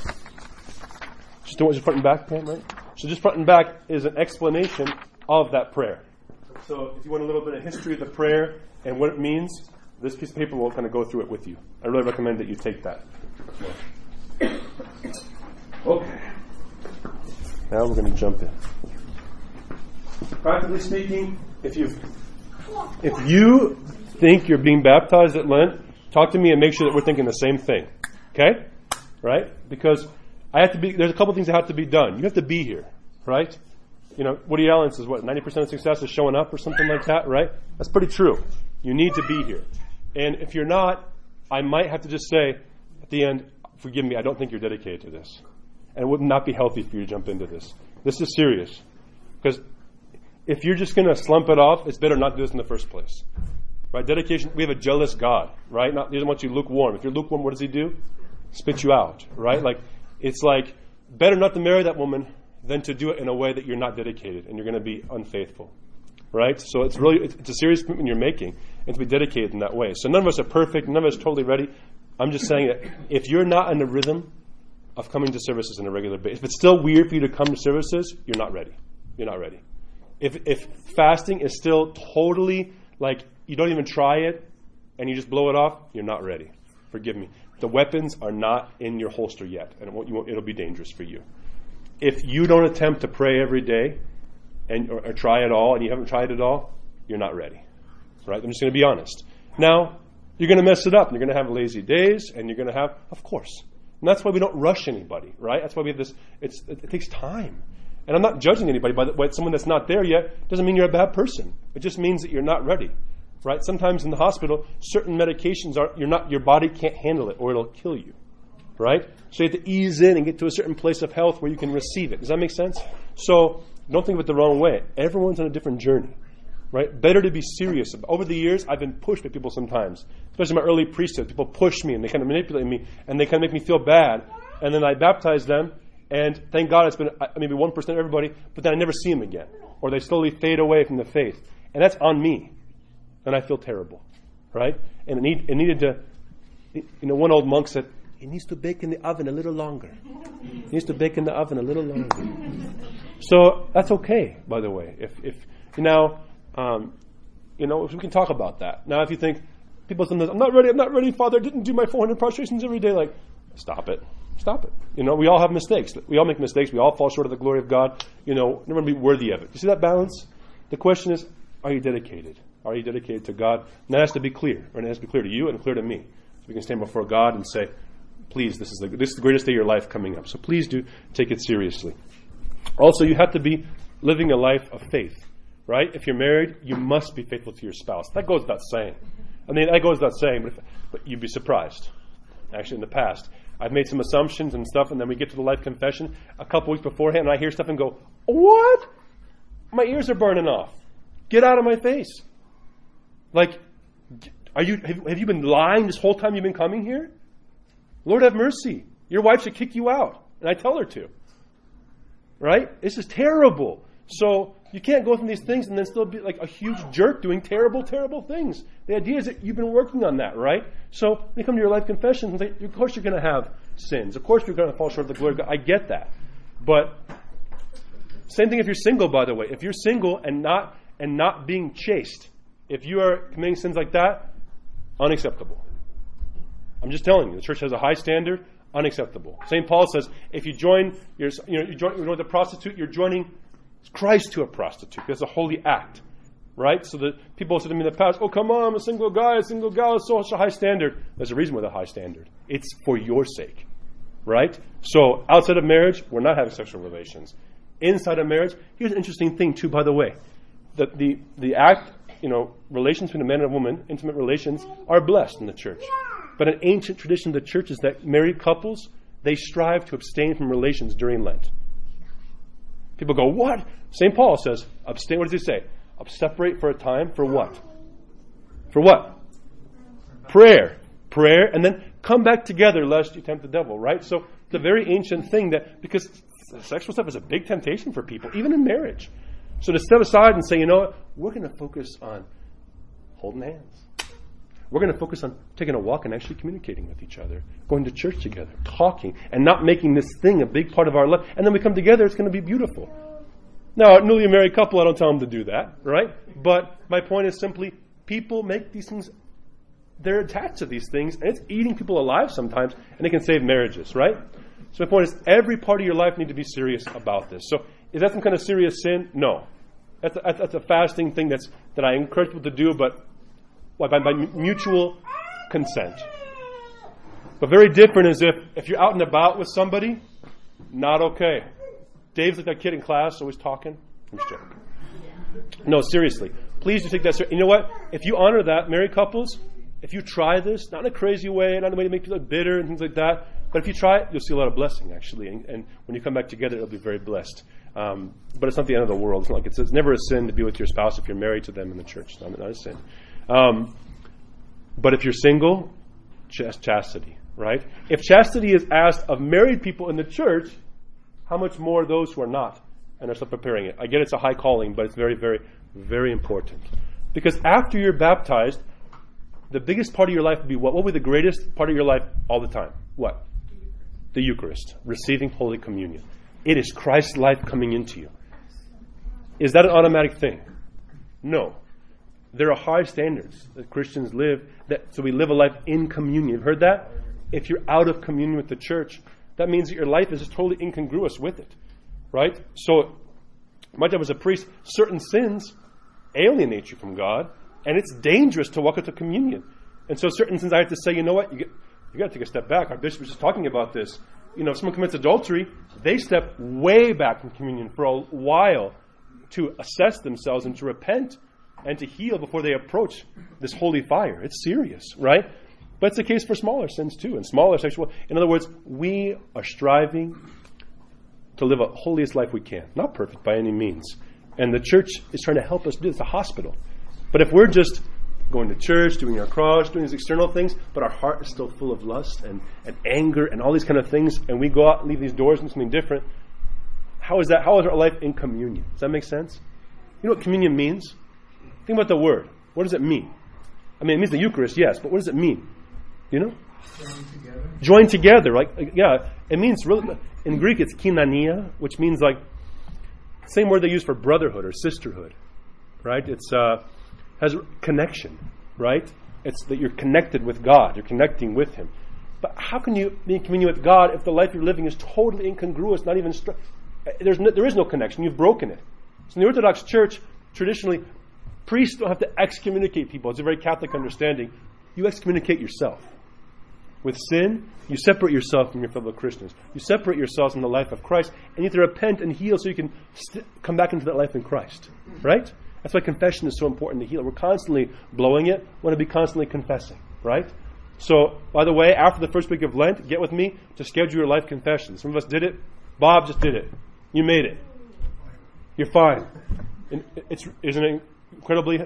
just do what just front and back, Pam, right? So just front and back is an explanation of that prayer. So if you want a little bit of history of the prayer and what it means, this piece of paper will kind of go through it with you. I really recommend that you take that. Okay. Now we're going to jump in. Practically speaking, if you if you think you're being baptized at Lent, talk to me and make sure that we're thinking the same thing. Okay? Right? Because I have to be. There's a couple things that have to be done. You have to be here, right? You know, Woody Allen says, what, ninety percent of success is showing up or something like that, right? That's pretty true. You need to be here. And if you're not, I might have to just say at the end, forgive me, I don't think you're dedicated to this. And it would not be healthy for you to jump into this. This is serious. Because if you're just going to slump it off, it's better not to do this in the first place. Right? Dedication, we have a jealous God, right? Not, he doesn't want you lukewarm. If you're lukewarm, what does he do? Spit you out, right? Like, it's like, better not to marry that woman than to do it in a way that you're not dedicated and you're going to be unfaithful, right? So it's really, it's, it's a serious commitment you're making and to be dedicated in that way. So none of us are perfect. None of us are totally ready. I'm just saying that if you're not in the rhythm of coming to services on a regular basis, if it's still weird for you to come to services, you're not ready. You're not ready. If if fasting is still totally like you don't even try it, and you just blow it off, you're not ready. Forgive me. The weapons are not in your holster yet, and it won't, you won't, it'll be dangerous for you. If you don't attempt to pray every day and or, or try it all, and you haven't tried it all, you're not ready. Right? I'm just going to be honest. Now, you're going to mess it up. You're going to have lazy days, and you're going to have, of course. And that's why we don't rush anybody, right? That's why we have this, it's, it, it takes time. And I'm not judging anybody by, the, by someone that's not there yet. Doesn't mean you're a bad person. It just means that you're not ready, right? Sometimes in the hospital, certain medications are, you're not, your body can't handle it, or it'll kill you, right? So you have to ease in and get to a certain place of health where you can receive it. Does that make sense? So don't think of it the wrong way. Everyone's on a different journey. Right? Better to be serious. Over the years, I've been pushed by people sometimes, especially my early priesthood. People push me and they kind of manipulate me and they kind of make me feel bad. And then I baptize them, and thank God it's been maybe one percent of everybody, but then I never see them again. Or they slowly fade away from the faith. And that's on me. And I feel terrible. Right? And it, need, it needed to, you know, one old monk said, it needs to bake in the oven a little longer. It needs to bake in the oven a little longer. So that's okay, by the way. If, if you know, Um, you know, we can talk about that. Now, if you think, people sometimes, I'm not ready, I'm not ready, Father, I didn't do my four hundred prostrations every day. Like, stop it. Stop it. You know, we all have mistakes. We all make mistakes. We all fall short of the glory of God. You know, never be worthy of it. You see that balance? The question is, are you dedicated? Are you dedicated to God? And that has to be clear. And it has to be clear to you and clear to me. So we can stand before God and say, please, this is the, this is the greatest day of your life coming up. So please do take it seriously. Also, you have to be living a life of faith. Right? If you're married, you must be faithful to your spouse. That goes without saying. I mean, that goes without saying, but, if, but you'd be surprised. Actually, in the past, I've made some assumptions and stuff, and then we get to the life confession a couple weeks beforehand, and I hear stuff and go, what? My ears are burning off. Get out of my face. Like, are you? Have, have you been lying this whole time you've been coming here? Lord have mercy. Your wife should kick you out, and I tell her to. Right? This is terrible. So you can't go through these things and then still be like a huge jerk doing terrible, terrible things. The idea is that you've been working on that, right? So when you come to your life confession, and say, of course you're going to have sins. Of course you're going to fall short of the glory of God. I get that. But same thing if you're single, by the way. If you're single and not and not being chaste, if you are committing sins like that, unacceptable. I'm just telling you, the church has a high standard, unacceptable. Saint Paul says, if you join your, you know, you join, you join the prostitute, you're joining Christ to a prostitute. That's a holy act, right? So that people said to me in the past, oh, come on, I'm a single guy, a single gal, it's such a high standard. There's a reason why the high standard. It's for your sake, right? So outside of marriage, we're not having sexual relations. Inside of marriage, here's an interesting thing too, by the way. That the, the act, you know, relations between a man and a woman, intimate relations, are blessed in the church. But an ancient tradition of the church is that married couples, they strive to abstain from relations during Lent. People go, what? Saint Paul says, abstain. What does he say? Separate for a time for what? For what? Prayer. Prayer, and then come back together lest you tempt the devil, right? So it's a very ancient thing that, because sexual stuff is a big temptation for people, even in marriage. So to step aside and say, you know what? We're going to focus on holding hands. We're going to focus on taking a walk and actually communicating with each other, going to church together, talking, and not making this thing a big part of our life. And then we come together, it's going to be beautiful. Now, a newly married couple, I don't tell them to do that, right? But my point is simply, people make these things, they're attached to these things, and it's eating people alive sometimes, and it can save marriages, right? So my point is, every part of your life need to be serious about this. So is that some kind of serious sin? No. That's a, that's a fasting thing that's that I encourage people to do, but By, by mutual consent. But very different is if, if you're out and about with somebody, not okay. Dave's like that kid in class, always talking. I'm just joking. No, seriously. Please do take that seriously. You know what? If you honor that, married couples, if you try this, not in a crazy way, not in a way to make people look bitter and things like that, but if you try it, you'll see a lot of blessing, actually. And, and when you come back together, it'll be very blessed. Um, but it's not the end of the world. It's not like it's, it's never a sin to be with your spouse if you're married to them in the church. It's not, not a sin. Um, but if you're single, ch- chastity, right? If chastity is asked of married people in the church, how much more those who are not and are still preparing it? I get it's a high calling, but it's very, very, very important. Because after you're baptized, the biggest part of your life will be what? What will be the greatest part of your life all the time? What? The Eucharist, receiving Holy Communion. It is Christ's life coming into you. Is that an automatic thing? No. There are high standards that Christians live, that so we live a life in communion. You've heard that? If you're out of communion with the church, that means that your life is just totally incongruous with it. Right? So, my job as a priest, certain sins alienate you from God, and it's dangerous to walk into communion. And so certain sins I have to say, you know what, you, get, you got to take a step back. Our bishop was just talking about this. You know, if someone commits adultery, they step way back from communion for a while to assess themselves and to repent and to heal before they approach this holy fire. It's serious, right? But it's the case for smaller sins too, and smaller sexual. In other words, we are striving to live a holiest life we can. Not perfect by any means. And the church is trying to help us do this. It's a hospital. But if we're just going to church, doing our cross, doing these external things, but our heart is still full of lust and, and anger and all these kind of things, and we go out and leave these doors and something different, how is that? How is our life in communion? Does that make sense? You know what communion means? Think about the word. What does it mean? I mean, it means the Eucharist, yes, but what does it mean? You know? Join together. Join together. Like, yeah, it means really, in Greek it's kinania, which means like, same word they use for brotherhood or sisterhood, right? It's uh, has connection, right? It's that you're connected with God. You're connecting with Him. But how can you be in communion with God if the life you're living is totally incongruous, not even... Str- there's no, there is no connection. You've broken it. So in the Orthodox Church, traditionally, priests don't have to excommunicate people. It's a very Catholic understanding. You excommunicate yourself. With sin, you separate yourself from your fellow Christians. You separate yourselves from the life of Christ, and you have to repent and heal so you can st- come back into that life in Christ. Right? That's why confession is so important to heal. We're constantly blowing it. We want to be constantly confessing. Right? So, by the way, after the first week of Lent, get with me to schedule your life confession. Some of us did it. Bob just did it. You made it. You're fine. And it's, isn't it incredibly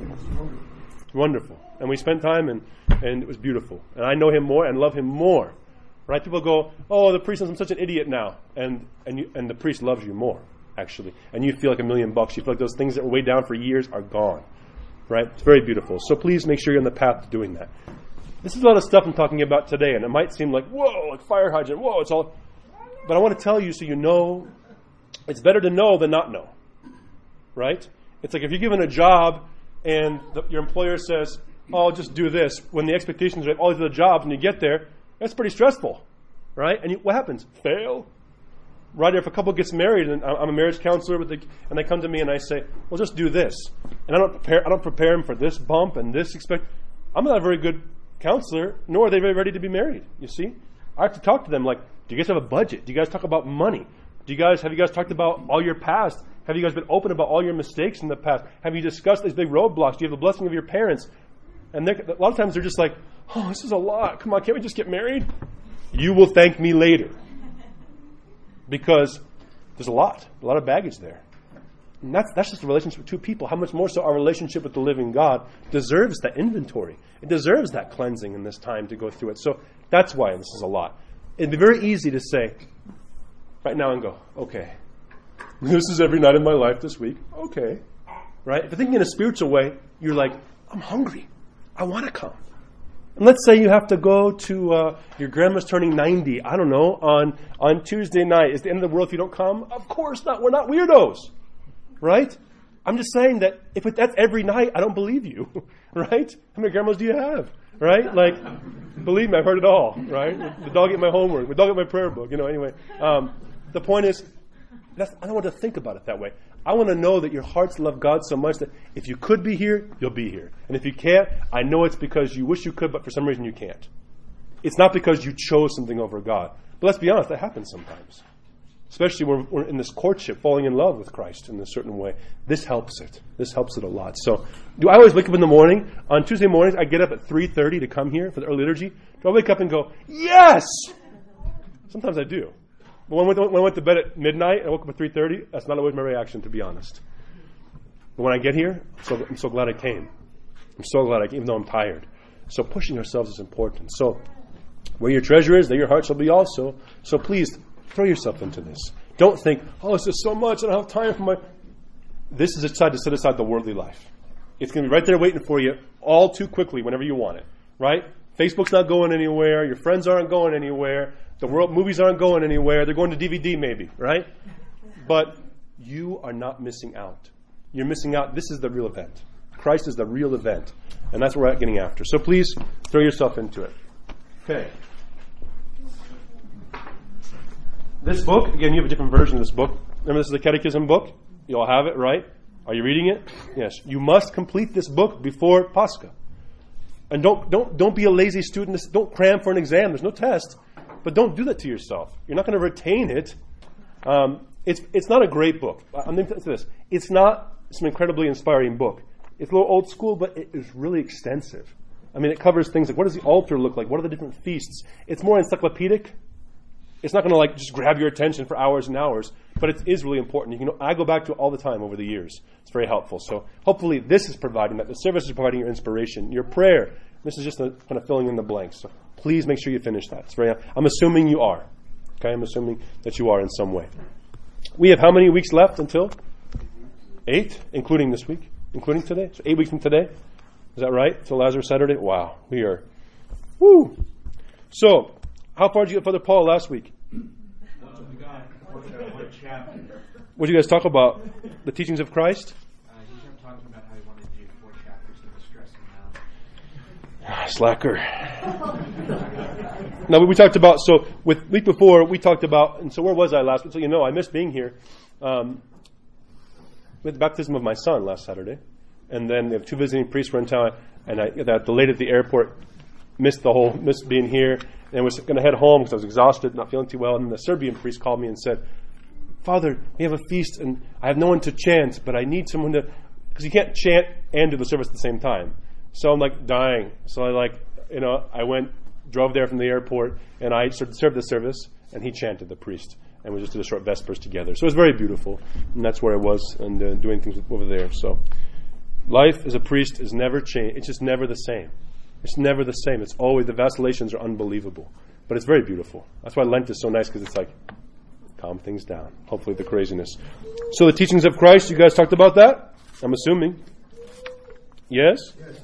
wonderful? And we spent time, and, and it was beautiful. And I know him more and love him more. Right? People go, oh, the priest says I'm such an idiot now. And and you, and the priest loves you more, actually. And you feel like a million bucks. You feel like those things that were weighed down for years are gone. Right? It's very beautiful. So please make sure you're on the path to doing that. This is a lot of stuff I'm talking about today, and it might seem like, whoa, like fire hydrant, whoa, it's all... But I want to tell you so you know, it's better to know than not know. Right? It's like if you're given a job and the, your employer says, oh, I'll just do this, when the expectations are all these other jobs and you get there, that's pretty stressful. Right? And you, what happens? Fail? Right? If a couple gets married and I'm a marriage counselor with the, and they come to me and I say, well, just do this. And I don't prepare I don't prepare them for this bump and this expect. I'm not a very good counselor, nor are they very ready to be married, you see? I have to talk to them like, do you guys have a budget? Do you guys talk about money? Do you guys have you guys talked about all your past? Have you guys been open about all your mistakes in the past? Have you discussed these big roadblocks? Do you have the blessing of your parents? And a lot of times they're just like, oh, this is a lot. Come on, can't we just get married? You will thank me later. Because there's a lot, a lot of baggage there. And that's, that's just a relationship with two people. How much more so our relationship with the living God deserves that inventory. It deserves that cleansing in this time to go through it. So that's why this is a lot. It'd be very easy to say, right now and go, okay, this is every night of my life this week. Okay. Right? If you're thinking in a spiritual way, you're like, I'm hungry. I want to come. And let's say you have to go to, uh, your grandma's turning ninety, I don't know, on, on Tuesday night. Is the end of the world if you don't come? Of course not. We're not weirdos. Right? I'm just saying that if it, that's every night, I don't believe you. Right? How many grandmas do you have? Right? Like, believe me, I've heard it all. Right? The dog ate my homework. The dog ate my prayer book. You know, anyway. Um, the point is, that's, I don't want to think about it that way. I want to know that your hearts love God so much that if you could be here, you'll be here. And if you can't, I know it's because you wish you could, but for some reason you can't. It's not because you chose something over God. But let's be honest, that happens sometimes. Especially when we're in this courtship, falling in love with Christ in a certain way. This helps it. This helps it a lot. So, do I always wake up in the morning? On Tuesday mornings, I get up at three thirty to come here for the early liturgy. Do I wake up and go, yes! Sometimes I do. But when I, went to, when I went to bed at midnight, I woke up at three thirty, that's not always my reaction, to be honest. But when I get here, I'm so, I'm so glad I came. I'm so glad I came, even though I'm tired. So pushing ourselves is important. So, where your treasure is, there your heart shall be also. So please, throw yourself into this. Don't think, oh, this is so much, I don't have time for my... This is a time to set aside the worldly life. It's going to be right there waiting for you all too quickly whenever you want it. Right? Facebook's not going anywhere. Your friends aren't going anywhere. The world movies aren't going anywhere. They're going to D V D maybe. Right? But you are not missing out. You're missing out. This is the real event. Christ is the real event. And that's what we're getting after. So please throw yourself into it. Okay. This book, again, you have a different version of this book. Remember, this is the Catechism book. You all have it, right? Are you reading it? Yes. You must complete this book before Pascha. And don't don't don't be a lazy student. Don't cram for an exam. There's no test. But don't do that to yourself. You're not going to retain it. Um, it's it's not a great book. I'm going to say this. It's not some incredibly inspiring book. It's a little old school, but it is really extensive. I mean, it covers things like what does the altar look like? What are the different feasts? It's more encyclopedic. It's not going to like just grab your attention for hours and hours, but it is really important. You can, I go back to it all the time over the years. It's very helpful. So hopefully this is providing that. The service is providing your inspiration, your prayer. This is just a, kind of filling in the blanks. So please make sure you finish that. It's very. I'm assuming you are. Okay, I'm assuming that you are in some way. We have how many weeks left until? Eight, including this week, including today. So eight weeks from today. Is that right? Till Lazarus Saturday? Wow, we are. Woo! So, how far did you get, Father Paul, last week? What did you guys talk about? The teachings of Christ? Uh, he kept talking about how he wanted to do four chapters and was stressing out. Slacker. Now, we talked about, so with week before, we talked about, and so where was I last week? So you know, I missed being here. Um, we had the baptism of my son last Saturday. And then we have two visiting priests were in town, and I got delayed at the airport, missed the whole, missed being here, and was going to head home because I was exhausted, not feeling too well. And then the Serbian priest called me and said, Father, we have a feast, and I have no one to chant, but I need someone to, because you can't chant and do the service at the same time. So I'm like dying. So I like, you know, I went, drove there from the airport, and I started to serve the service, and he chanted, the priest, and we just did a short Vespers together. So it was very beautiful, and that's where I was, and uh, doing things over there. So life as a priest is never changed. It's just never the same. It's never the same. It's always, the vacillations are unbelievable, but it's very beautiful. That's why Lent is so nice, because it's like, calm things down. Hopefully the craziness. So the teachings of Christ, you guys talked about that? I'm assuming. Yes? Yes,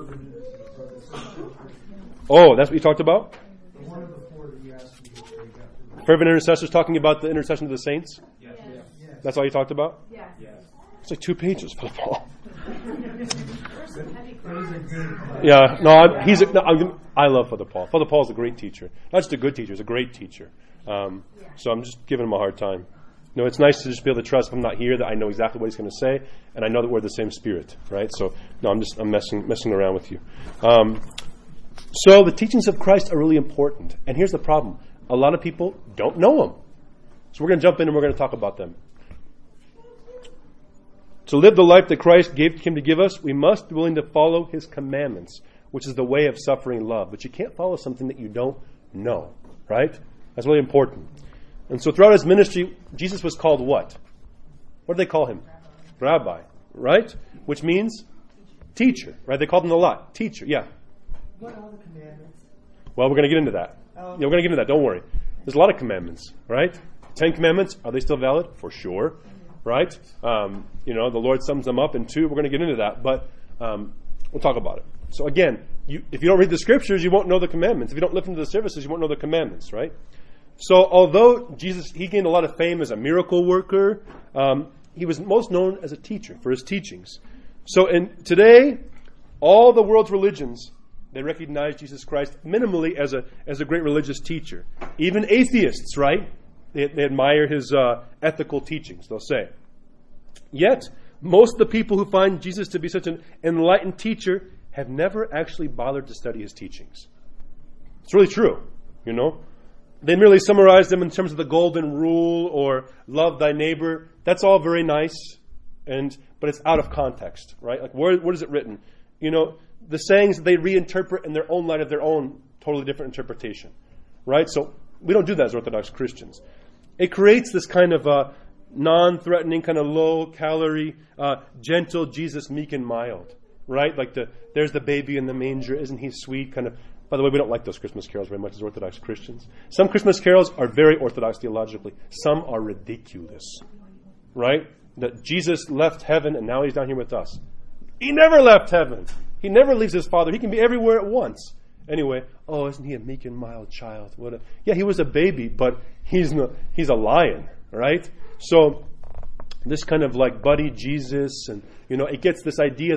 oh, that's what you talked about? one of the four that you asked me to got. Fervent intercessors, talking about the intercession of the saints? Yes. Yes. That's all you talked about? Yes. Yes. It's like two pages, Father Paul. There's some heavy That was a good class. Yeah, no, I'm, he's a, no, I'm, I love Father Paul. Father Paul's a great teacher. Not just a good teacher, he's a great teacher. Um, so I'm just giving him a hard time. No, it's nice to just be able to trust if I'm not here that I know exactly what he's going to say, and I know that we're the same spirit, right? So, no, I'm just I'm messing messing around with you. Um, so the teachings of Christ are really important, and here's the problem: a lot of people don't know them. So we're going to jump in and we're going to talk about them. To live the life that Christ gave came to give us, we must be willing to follow His commandments, which is the way of suffering love. But you can't follow something that you don't know, right? That's really important. And so throughout His ministry, Jesus was called what? What did they call Him? Rabbi, Rabbi, right? Which means teacher, right? They called Him a lot. Teacher, yeah. What are the commandments? Well, we're going to get into that. Um, Yeah, we're going to get into that. Don't worry. There's a lot of commandments, right? Ten commandments, are they still valid? For sure, right? Um, you know, the Lord sums them up in two. We're going to get into that, but um, we'll talk about it. So again, you, if you don't read the scriptures, you won't know the commandments. If you don't listen to the services, you won't know the commandments, right? So although Jesus, he gained a lot of fame as a miracle worker, um, he was most known as a teacher for his teachings. So in today, all the world's religions, they recognize Jesus Christ minimally as a as a great religious teacher. Even atheists, right? They, they admire his uh, ethical teachings, they'll say. Yet, most of the people who find Jesus to be such an enlightened teacher have never actually bothered to study his teachings. It's really true, you know. They merely summarize them in terms of the golden rule or love thy neighbor. That's all very nice, and but it's out of context, right? Like, where, what is it written? You know, the sayings they reinterpret in their own light of their own totally different interpretation, right? So we don't do that as Orthodox Christians. It creates this kind of uh, non-threatening, kind of low-calorie, uh, gentle Jesus, meek and mild, right? Like the there's the baby in the manger, isn't he sweet? Kind of. By the way, we don't like those Christmas carols very much as Orthodox Christians. Some Christmas carols are very Orthodox theologically. Some are ridiculous, right? That Jesus left heaven and now he's down here with us. He never left heaven. He never leaves his Father. He can be everywhere at once. Anyway, oh, isn't he a meek and mild child? What a, yeah, he was a baby, but he's no, he's a lion, right? So this kind of like buddy Jesus, and you know, it gets this idea that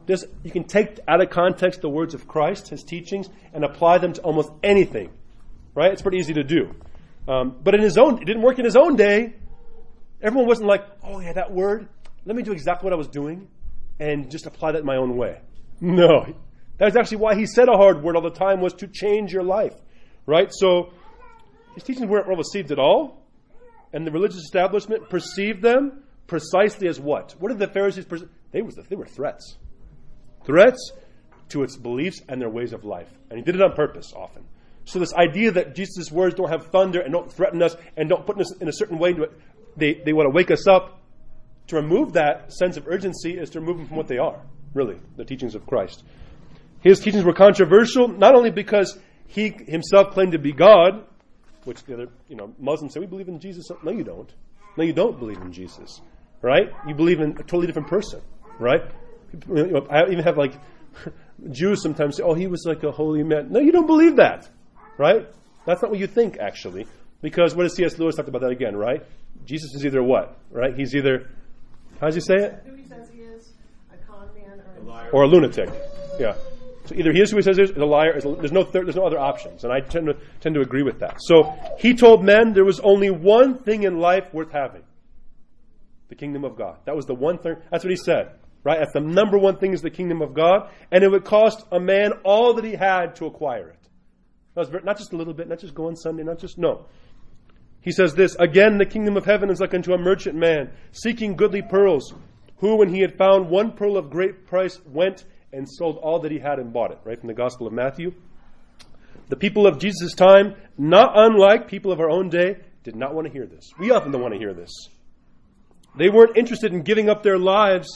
This, you can take out of context the words of Christ, his teachings, and apply them to almost anything. Right? It's pretty easy to do. Um, but in his own, it didn't work in his own day. Everyone wasn't like, oh yeah, that word, let me do exactly what I was doing and just apply that in my own way. No. That's actually why he said a hard word all the time, was to change your life. Right? So, his teachings weren't well received at all. And the religious establishment perceived them precisely as what? What did the Pharisees perceive? They, was, they were threats. Threats to its beliefs and their ways of life. And he did it on purpose often. So this idea that Jesus' words don't have thunder and don't threaten us and don't put us in a certain way into it, they, they want to wake us up. To remove that sense of urgency is to remove them from what they are, really, the teachings of Christ. His teachings were controversial, not only because he himself claimed to be God, which the other, you know, Muslims say, we believe in Jesus. No, you don't. No, you don't believe in Jesus, right? You believe in a totally different person, right? You know, I even have like Jews sometimes say, oh, he was like a holy man. No, you don't believe that, right? That's not what you think, actually. Because what does C S Lewis talk about that again, right? Jesus is either what, right? He's either, how does he say it? Who he says he is, a con man or a liar. Or a lunatic, yeah. So either he is who he says he is, or a liar. Is a, there's no third, there's no other options, and I tend to tend to agree with that. So he told men there was only one thing in life worth having: the kingdom of God. That was the one thing. That's what he said, right? That's the number one thing, is the kingdom of God, and it would cost a man all that he had to acquire it. That was not just a little bit, not just go on Sunday, not just no. He says this, again, the kingdom of heaven is like unto a merchant man seeking goodly pearls, who, when he had found one pearl of great price, went and sold all that he had and bought it. Right from the Gospel of Matthew. The people of Jesus' time, not unlike people of our own day, did not want to hear this. We often don't want to hear this. They weren't interested in giving up their lives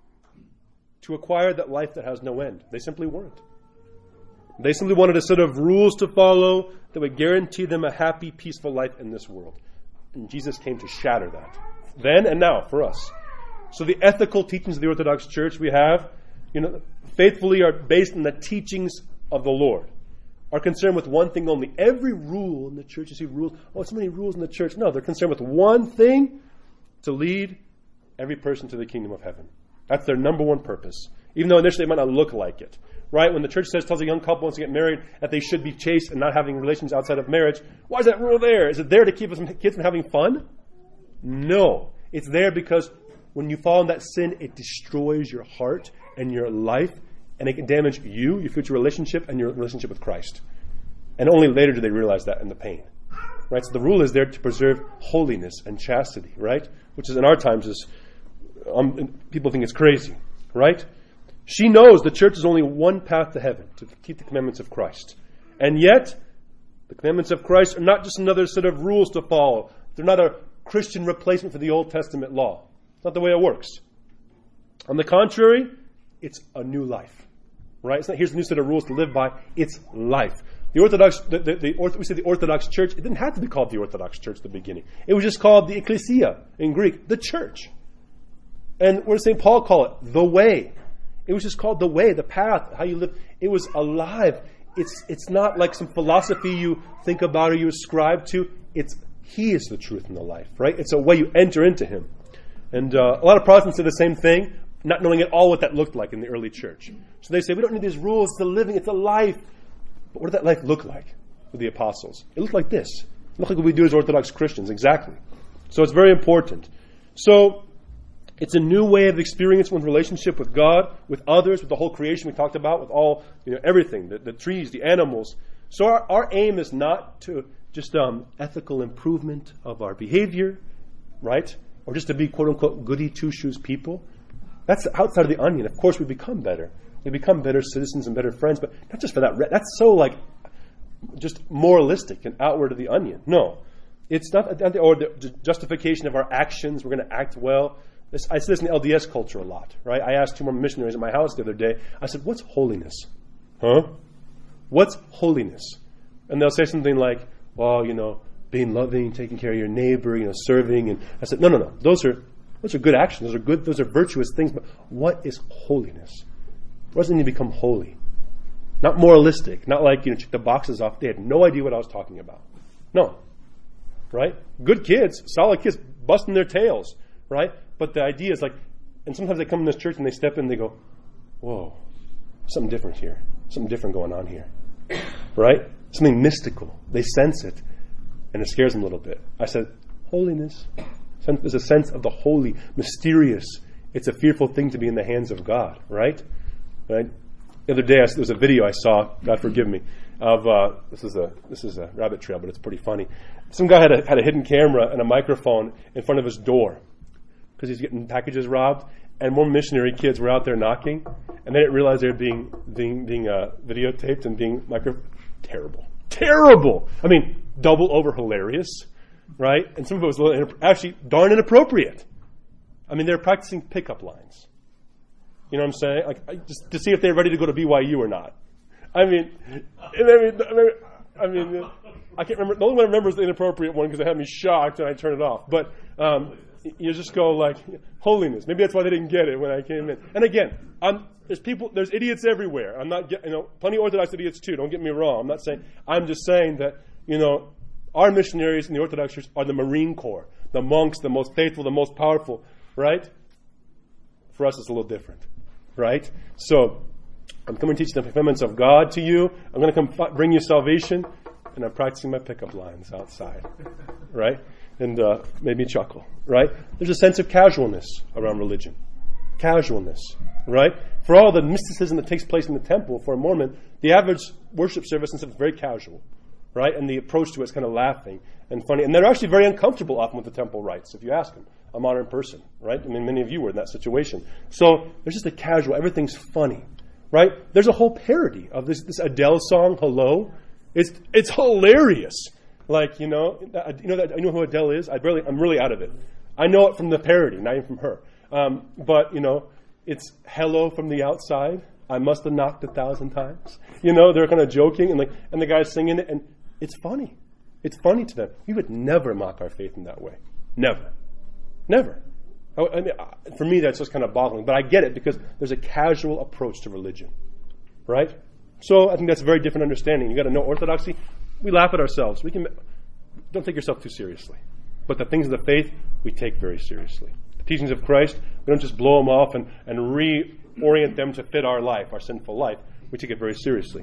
to acquire that life that has no end. They simply weren't. They simply wanted a set of rules to follow that would guarantee them a happy, peaceful life in this world. And Jesus came to shatter that. Then and now, for us. So the ethical teachings of the Orthodox Church we have, you know, faithfully are based on the teachings of the Lord. Are concerned with one thing only. Every rule in the church, you see rules, oh, so many rules in the church. No, they're concerned with one thing: to lead every person to the kingdom of heaven. That's their number one purpose. Even though initially it might not look like it. Right? When the church says, tells a young couple wants to get married that they should be chaste and not having relations outside of marriage, why is that rule there? Is it there to keep us kids from having fun? No. It's there because when you fall in that sin, it destroys your heart and your life, and it can damage you, your future relationship, and your relationship with Christ. And only later do they realize that in the pain. Right? So the rule is there to preserve holiness and chastity, right? Which is in our times is, um, people think it's crazy, right? She knows the church is only one path to heaven, to keep the commandments of Christ. And yet, the commandments of Christ are not just another set of rules to follow. They're not a Christian replacement for the Old Testament law. It's not the way it works. On the contrary, it's a new life. Right? It's not here's a new set of rules to live by. It's life. The Orthodox, the, the, the, we say the Orthodox Church, it didn't have to be called the Orthodox Church at the beginning. It was just called the Ecclesia in Greek, the church. And what does Saint Paul call it? The way. It was just called the way, the path, how you live. It was alive. It's it's not like some philosophy you think about or you ascribe to. It's He is the truth and the life, right? It's a way you enter into Him. And uh, a lot of Protestants say the same thing, not knowing at all what that looked like in the early church. So they say, we don't need these rules. It's a living, it's a life. But what did that life look like with the apostles? It looked like this. It looked like what we do as Orthodox Christians, exactly. So it's very important. So it's a new way of experiencing one's relationship with God, with others, with the whole creation we talked about, with all, you know, everything, the, the trees, the animals. So our, our aim is not to just um, ethical improvement of our behavior, right? Or just to be, quote unquote, goody two-shoes people. That's outside of the onion. Of course, we become better. We become better citizens and better friends, but not just for that. That's so like just moralistic and outward of the onion. No. It's not, or the justification of our actions. We're going to act well. This, I see this in the L D S culture a lot, right? I asked two more missionaries at my house the other day. I said, what's holiness? Huh? What's holiness? And they'll say something like, well, you know, being loving, taking care of your neighbor, you know, serving. And I said, no, no, no. Those are those are good actions. Those are good. Those are virtuous things. But what is holiness? What does it mean to become holy? Not moralistic. Not like, you know, check the boxes off. They had no idea what I was talking about. No. Right? Good kids, solid kids, busting their tails. Right? But the idea is like, and sometimes they come in this church and they step in and they go, whoa, something different here. Something different going on here. Right? Something mystical. They sense it, and it scares them a little bit. I said, holiness. There's a sense of the holy, mysterious. It's a fearful thing to be in the hands of God, right? Right? The other day, I, there was a video I saw, God forgive me, of, uh, this is a this is a rabbit trail, but it's pretty funny. Some guy had a, had a hidden camera and a microphone in front of his door because he's getting packages robbed, and more missionary kids were out there knocking, and they didn't realize they were being, being, being uh, videotaped and being micro... Terrible. Terrible! I mean, double over hilarious, right? And some of it was a little, actually darn inappropriate. I mean, they're practicing pickup lines. You know what I'm saying? Like, I, just to see if they're ready to go to B Y U or not. I mean, I mean, I mean, I can't remember. The only one I remember is the inappropriate one because it had me shocked and I turned it off. But um, you just go like, holiness. Maybe that's why they didn't get it when I came in. And again, I'm, there's people, there's idiots everywhere. I'm not, you know, plenty of Orthodox idiots too. Don't get me wrong. I'm not saying. I'm just saying that, you know, our missionaries in the Orthodox Church are the Marine Corps, the monks, the most faithful, the most powerful. Right? For us, it's a little different. Right? So, I'm coming to teach the commandments of God to you. I'm going to come f- bring you salvation, and I'm practicing my pickup lines outside. Right? And uh, maybe chuckle. Right? There's a sense of casualness around religion. Casualness. Right? For all the mysticism that takes place in the temple for a Mormon, the average worship service and stuff is very casual. Right? And the approach to it is kind of laughing and funny. And they're actually very uncomfortable often with the temple rites, if you ask them. A modern person, right? I mean, many of you were in that situation. So there's just a casual, everything's funny, right? There's a whole parody of this this Adele song, Hello. It's it's hilarious. Like, you know, you know that I know who Adele is. I barely, I'm really out of it. I know it from the parody, not even from her. Um, but you know, it's hello from the outside. I must have knocked a thousand times. You know, they're kind of joking and like, and the guy's singing it, and it's funny. It's funny to them. We would never mock our faith in that way. Never. Never. I mean, for me, that's just kind of boggling. But I get it because there's a casual approach to religion. Right? So I think that's a very different understanding. You got to know Orthodoxy. We laugh at ourselves. We can don't take yourself too seriously. But the things of the faith, we take very seriously. The teachings of Christ, we don't just blow them off and, and reorient them to fit our life, our sinful life. We take it very seriously.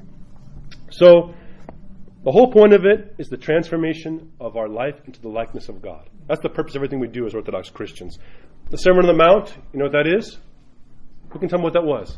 So the whole point of it is the transformation of our life into the likeness of God. That's the purpose of everything we do as Orthodox Christians. The Sermon on the Mount, you know what that is? Who can tell me what that was?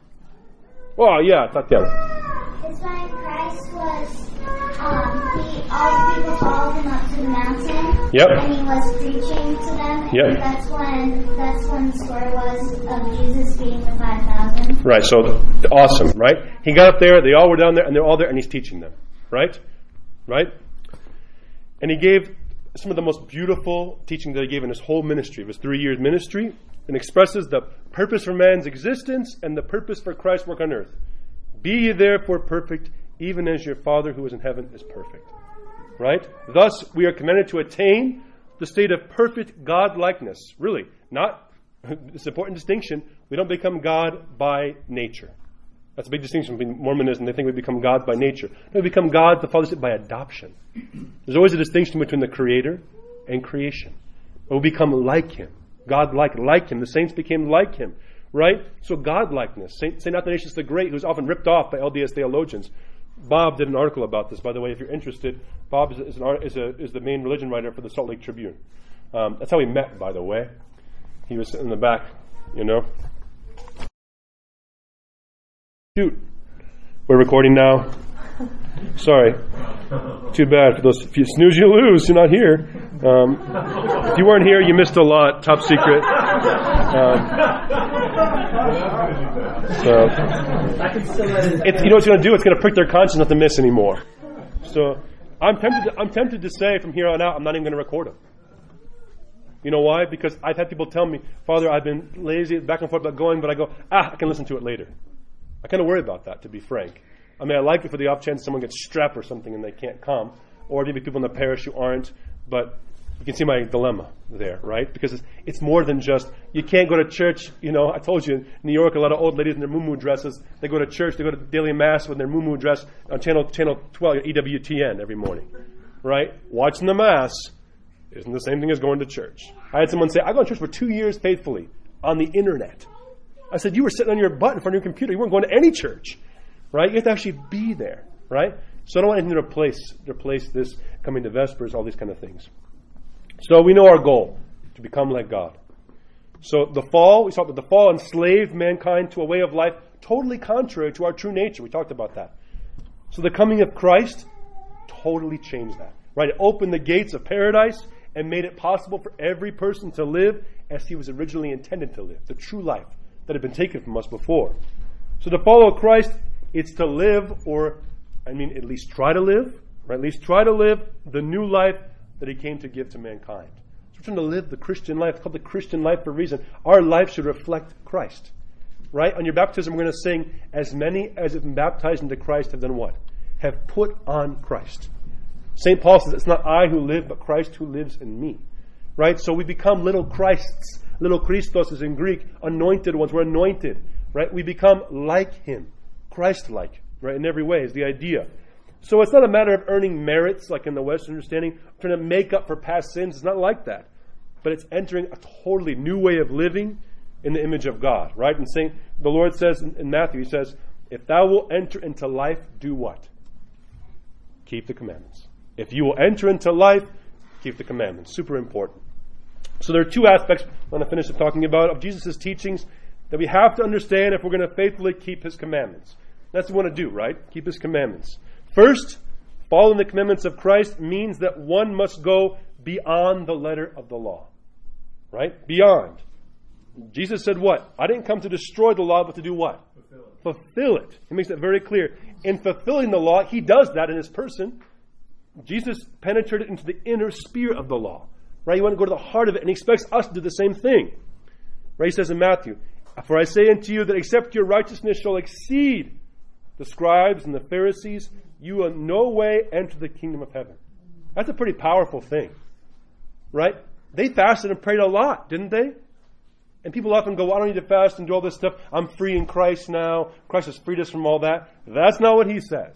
Oh, yeah, Tatiana. It's when Christ was, um, he, all the people followed him up to the mountain. Yep. And he was preaching to them. Yep. And that's when, that's when the story was of Jesus feeding the five thousand. Right, so awesome, right? He got up there, they all were down there, and they're all there, and he's teaching them. Right? Right? And he gave some of the most beautiful teaching that he gave in his whole ministry, of his three years ministry, and expresses the purpose for man's existence and the purpose for Christ's work on earth. Be ye therefore perfect, even as your Father who is in heaven is perfect. Right? Thus, we are commanded to attain the state of perfect God-likeness. Really, not, it's an important distinction. We don't become God by nature. That's a big distinction between Mormonism. They think we become gods by nature. No, we become gods, the Father said, by adoption. There's always a distinction between the Creator and creation. But we become like Him. God-like, like Him. The saints became like Him. Right? So God-likeness. Saint, Saint Athanasius the Great, who's often ripped off by L D S theologians. Bob did an article about this, by the way, if you're interested. Bob is, is, an, is, a, is the main religion writer for the Salt Lake Tribune. Um, that's how we met, by the way. He was sitting in the back, you know. Shoot. We're recording now. Sorry. Too bad. For those, if you snooze, you lose. You're not here. Um, if you weren't here, you missed a lot. Top secret. Um, so, it's, you know what it's going to do? It's going to prick their conscience not to miss anymore. So, I'm tempted. To, I'm tempted to say from here on out, I'm not even going to record them. You know why? Because I've had people tell me, Father, I've been lazy, back and forth about going, but I go, ah, I can listen to it later. I kind of worry about that, to be frank. I mean, I like it for the off chance someone gets strep or something and they can't come, or maybe people in the parish who aren't, but you can see my dilemma there, right? Because it's, it's more than just, you can't go to church, you know, I told you, in New York, a lot of old ladies in their muumuu dresses, they go to church, they go to daily mass with their muumuu dress on channel channel twelve, E W T N every morning, right? Watching the mass isn't the same thing as going to church. I had someone say, I go to church for two years faithfully on the internet. I said, you were sitting on your butt in front of your computer. You weren't going to any church, right? You have to actually be there, right? So I don't want anything to replace, replace this coming to Vespers, all these kind of things. So we know our goal, to become like God. So the fall, we saw that the fall enslaved mankind to a way of life totally contrary to our true nature. We talked about that. So the coming of Christ totally changed that, right? It opened the gates of paradise and made it possible for every person to live as he was originally intended to live, the true life that had been taken from us before. So to follow Christ, it's to live, or I mean at least try to live, or at least try to live the new life that he came to give to mankind. So we're trying to live the Christian life. It's called the Christian life for a reason. Our life should reflect Christ. Right? On your baptism, we're going to sing, as many as have been baptized into Christ have done what? Have put on Christ. Saint Paul says, it's not I who live, but Christ who lives in me. Right? So we become little Christs. Little Christos is in Greek. Anointed ones. We're anointed. Right? We become like him. Christ-like. Right? In every way is the idea. So it's not a matter of earning merits, like in the Western understanding, trying to make up for past sins. It's not like that. But it's entering a totally new way of living in the image of God, right? And saying, the Lord says in, in Matthew, he says, if thou wilt enter into life, do what? Keep the commandments. If you will enter into life, keep the commandments. Super important. So there are two aspects I'm going to finish up talking about of Jesus' teachings that we have to understand if we're going to faithfully keep his commandments. That's what we want to do, right? Keep his commandments. First, following the commandments of Christ means that one must go beyond the letter of the law. Right? Beyond. Jesus said what? I didn't come to destroy the law, but to do what? Fulfill it. Fulfill it. He makes it very clear. In fulfilling the law, he does that in his person. Jesus penetrated into the inner sphere of the law. Right? He wants to go to the heart of it, and he expects us to do the same thing. Right? He says in Matthew, for I say unto you that except your righteousness shall exceed the scribes and the Pharisees, you will in no way enter the kingdom of heaven. That's a pretty powerful thing. Right? They fasted and prayed a lot, didn't they? And people often go, well, I don't need to fast and do all this stuff. I'm free in Christ now. Christ has freed us from all that. That's not what he says.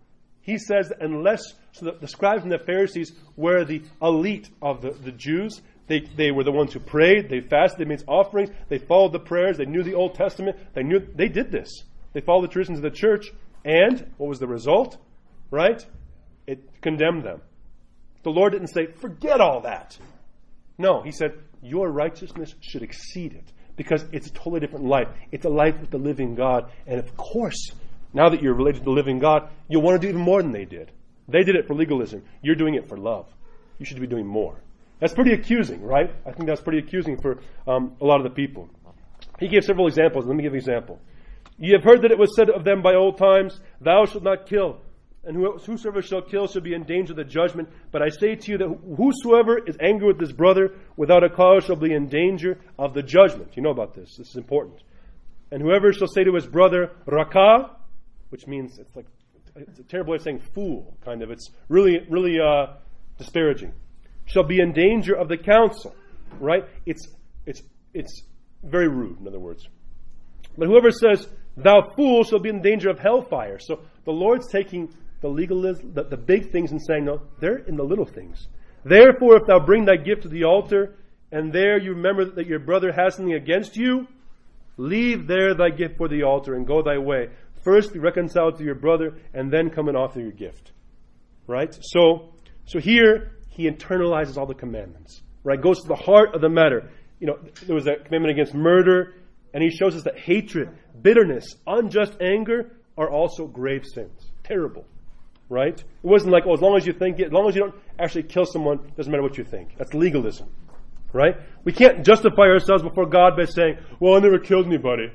He says that unless, so the, the scribes and the Pharisees were the elite of the, the Jews. They, they were the ones who prayed, they fasted, they made offerings, they followed the prayers, they knew the Old Testament, they knew, they did this. They followed the traditions of the church, and what was the result? Right? It condemned them. The Lord didn't say, forget all that. No, he said, your righteousness should exceed it because it's a totally different life. It's a life with the living God. And of course, now that you're related to the living God, you'll want to do even more than they did. They did it for legalism. You're doing it for love. You should be doing more. That's pretty accusing, right? I think that's pretty accusing for um, a lot of the people. He gave several examples. Let me give you an example. You have heard that it was said of them by old times, thou shalt not kill. And whosoever shall kill shall be in danger of the judgment. But I say to you that whosoever is angry with his brother without a cause shall be in danger of the judgment. You know about this. This is important. And whoever shall say to his brother, Rakah, which means it's like it's a terrible way of saying fool, kind of. It's really, really uh, disparaging. Shall be in danger of the council. Right? It's it's it's very rude, in other words. But whoever says, thou fool, shall be in danger of hellfire. So the Lord's taking the legalism, the, the big things, and saying, no, they're in the little things. Therefore, if thou bring thy gift to the altar, and there you remember that your brother has something against you, leave there thy gift for the altar, and go thy way. First be reconciled to your brother, and then come and offer your gift. Right? So, so here, he internalizes all the commandments. Right? Goes to the heart of the matter. You know, there was a commandment against murder, and he shows us that hatred, bitterness, unjust anger are also grave sins. Terrible. Right? It wasn't like, oh, as long as you think it, as long as you don't actually kill someone, it doesn't matter what you think. That's legalism. Right? We can't justify ourselves before God by saying, well, I never killed anybody.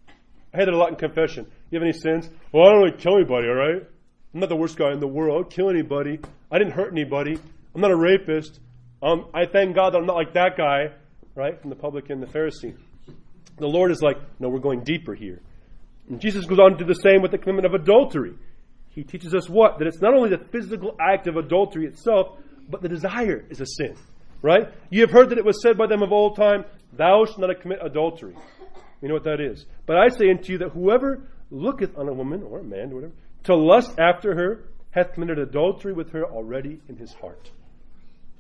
I had that a lot in confession. You have any sins? Well, I don't really kill anybody, all right? I'm not the worst guy in the world. I don't kill anybody. I didn't hurt anybody. I'm not a rapist. Um, I thank God that I'm not like that guy, right? From the publican and the Pharisee. The Lord is like, no, we're going deeper here. And Jesus goes on to do the same with the commandment of adultery. He teaches us what? That it's not only the physical act of adultery itself, but the desire is a sin. Right? You have heard that it was said by them of old time, thou shalt not commit adultery. You know what that is. But I say unto you that whoever looketh on a woman, or a man, or whatever, to lust after her, hath committed adultery with her already in his heart.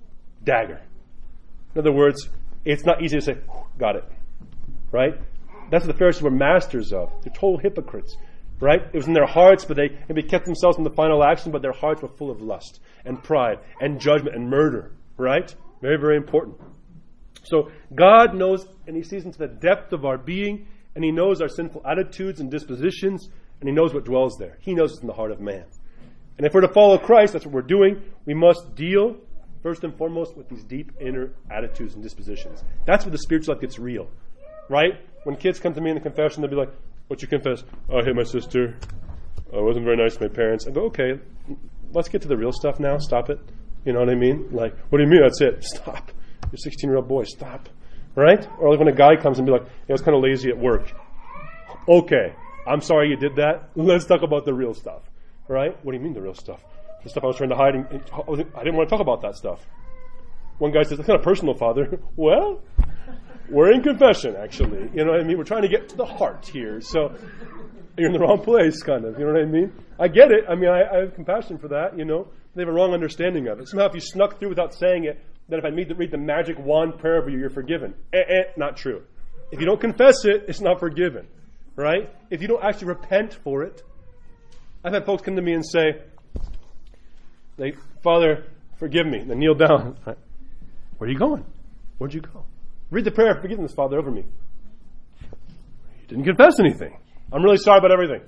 Dagger. In other words, it's not easy to say, got it. Right? That's what the Pharisees were masters of. They're total hypocrites. Right? It was in their hearts, but they maybe kept themselves in the final action, but their hearts were full of lust and pride and judgment and murder. Right? Very, very important. So God knows, and He sees into the depth of our being, and He knows our sinful attitudes and dispositions, and He knows what dwells there. He knows what's in the heart of man. And if we're to follow Christ, that's what we're doing. We must deal, first and foremost, with these deep inner attitudes and dispositions. That's where the spiritual life gets real. Right? When kids come to me in the confession, they'll be like, "What you confess?" "Oh, I hit my sister. I wasn't very nice to my parents." I go, "Okay, let's get to the real stuff now. Stop it." You know what I mean? Like, "What do you mean that's it?" Stop. You're a sixteen-year-old boy. Stop. Right? Or like when a guy comes and be like, "Yeah, I was kind of lazy at work." Okay, I'm sorry you did that. Let's talk about the real stuff. Right? What do you mean the real stuff? The stuff I was trying to hide. And, I didn't want to talk about that stuff. One guy says, "That's kind of personal, Father." Well, we're in confession, actually. You know what I mean? We're trying to get to the heart here. So you're in the wrong place, kind of. You know what I mean? I get it. I mean, I, I have compassion for that, you know. They have a wrong understanding of it. Somehow if you snuck through without saying it, then if I read the, read the magic wand prayer over you, you're forgiven. Eh, eh, not true. If you don't confess it, it's not forgiven. Right? If you don't actually repent for it. I've had folks come to me and say, like, "Father, forgive me." Then kneel down. Where are you going? Where'd you go? "Read the prayer of forgiveness, Father, over me." You didn't confess anything. "I'm really sorry about everything."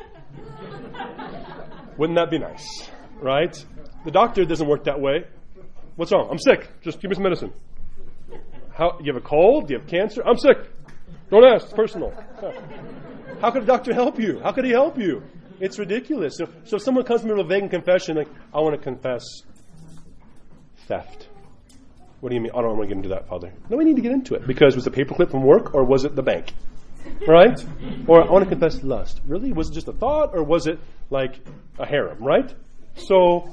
Wouldn't that be nice? Right? The doctor doesn't work that way. "What's wrong?" "I'm sick. Just give me some medicine." "How? You have a cold? Do you have cancer?" "I'm sick." "Don't ask. It's personal." How could a doctor help you? How could he help you? It's ridiculous. So, so if someone comes to me with a vague confession, like, "I want to confess theft." "What do you mean?" "I don't want to get into that, Father." No, we need to get into it. Because was it a paperclip from work or was it the bank? Right? Or I want to confess lust. Really? Was it just a thought or was it like a harem? Right? So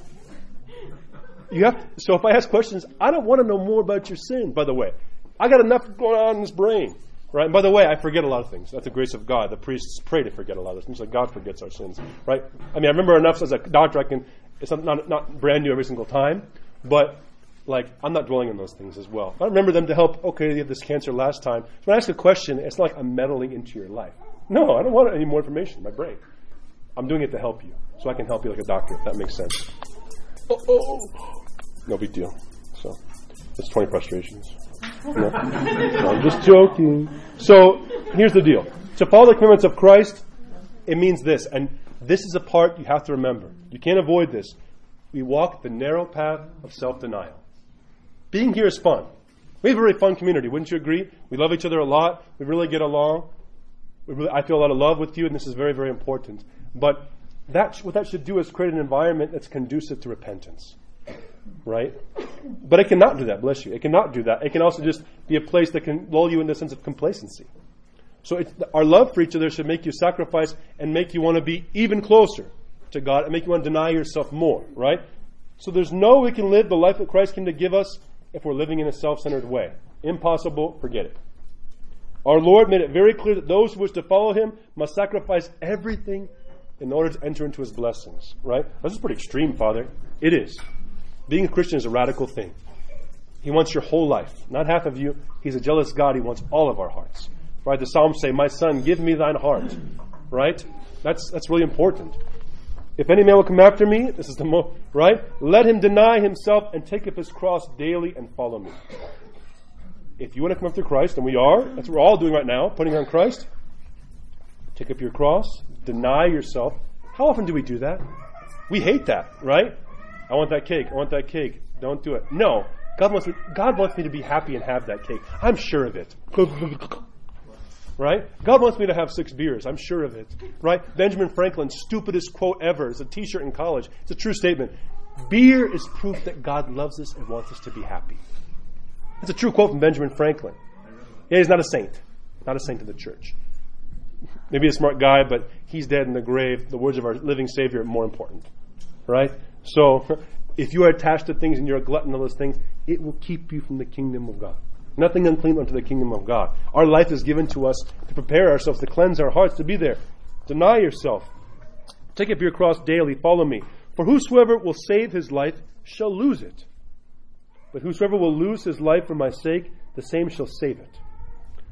you have. To, so if I ask questions, I don't want to know more about your sin, by the way. I got enough going on in this brain. Right? And by the way, I forget a lot of things. That's the grace of God. The priests pray to forget a lot of things. Like God forgets our sins. Right? I mean, I remember enough as a doctor. I can. It's not not brand new every single time, but like I'm not dwelling on those things as well. I remember them to help. Okay, you had this cancer last time. So when I ask a question, it's not like I'm meddling into your life. No, I don't want any more information in my brain. I'm doing it to help you, so I can help you like a doctor. If that makes sense. Oh, oh. No big deal. So it's twenty frustrations. No, no, I'm just joking. So here's the deal. To follow the commandments of Christ, it means this, and this is a part you have to remember. You can't avoid this. We walk the narrow path of self-denial. Being here is fun. We have a very fun community, wouldn't you agree? We love each other a lot. We really get along. We really, I feel a lot of love with you, and this is very, very important. But that what that should do is create an environment that's conducive to repentance. Right? But it cannot do that, bless you. It cannot do that. It can also just be a place that can lull you into a sense of complacency. So it's, our love for each other should make you sacrifice and make you want to be even closer to God and make you want to deny yourself more, right? So there's no way we can live the life that Christ came to give us if we're living in a self-centered way. Impossible, forget it. Our Lord made it very clear that those who wish to follow Him must sacrifice everything in order to enter into His blessings, right? This is pretty extreme, Father. It is. Being a Christian is a radical thing. He wants your whole life, not half of you. He's a jealous God. He wants all of our hearts. Right? The Psalms say, "My son, give me thine heart." Right? That's that's really important. "If any man will come after me," this is the most, right? "Let him deny himself and take up his cross daily and follow me." If you want to come after Christ, and we are, that's what we're all doing right now, putting on Christ. Take up your cross, deny yourself. How often do we do that? We hate that, right? I want that cake. I want that cake. Don't do it. No. God wants me, God wants me to be happy and have that cake. I'm sure of it. Right? God wants me to have six beers. I'm sure of it. Right? Benjamin Franklin's stupidest quote ever. It's a t-shirt in college. It's a true statement. Beer is proof that God loves us and wants us to be happy. It's a true quote from Benjamin Franklin. Yeah, he's not a saint. Not a saint of the church. Maybe a smart guy, but he's dead in the grave. The words of our living Savior are more important. Right? So, if you are attached to things and you're a glutton of those things, it will keep you from the kingdom of God. Nothing unclean unto the kingdom of God. Our life is given to us to prepare ourselves, to cleanse our hearts, to be there. Deny yourself. Take up your cross daily. Follow me. For whosoever will save his life shall lose it. But whosoever will lose his life for my sake, the same shall save it.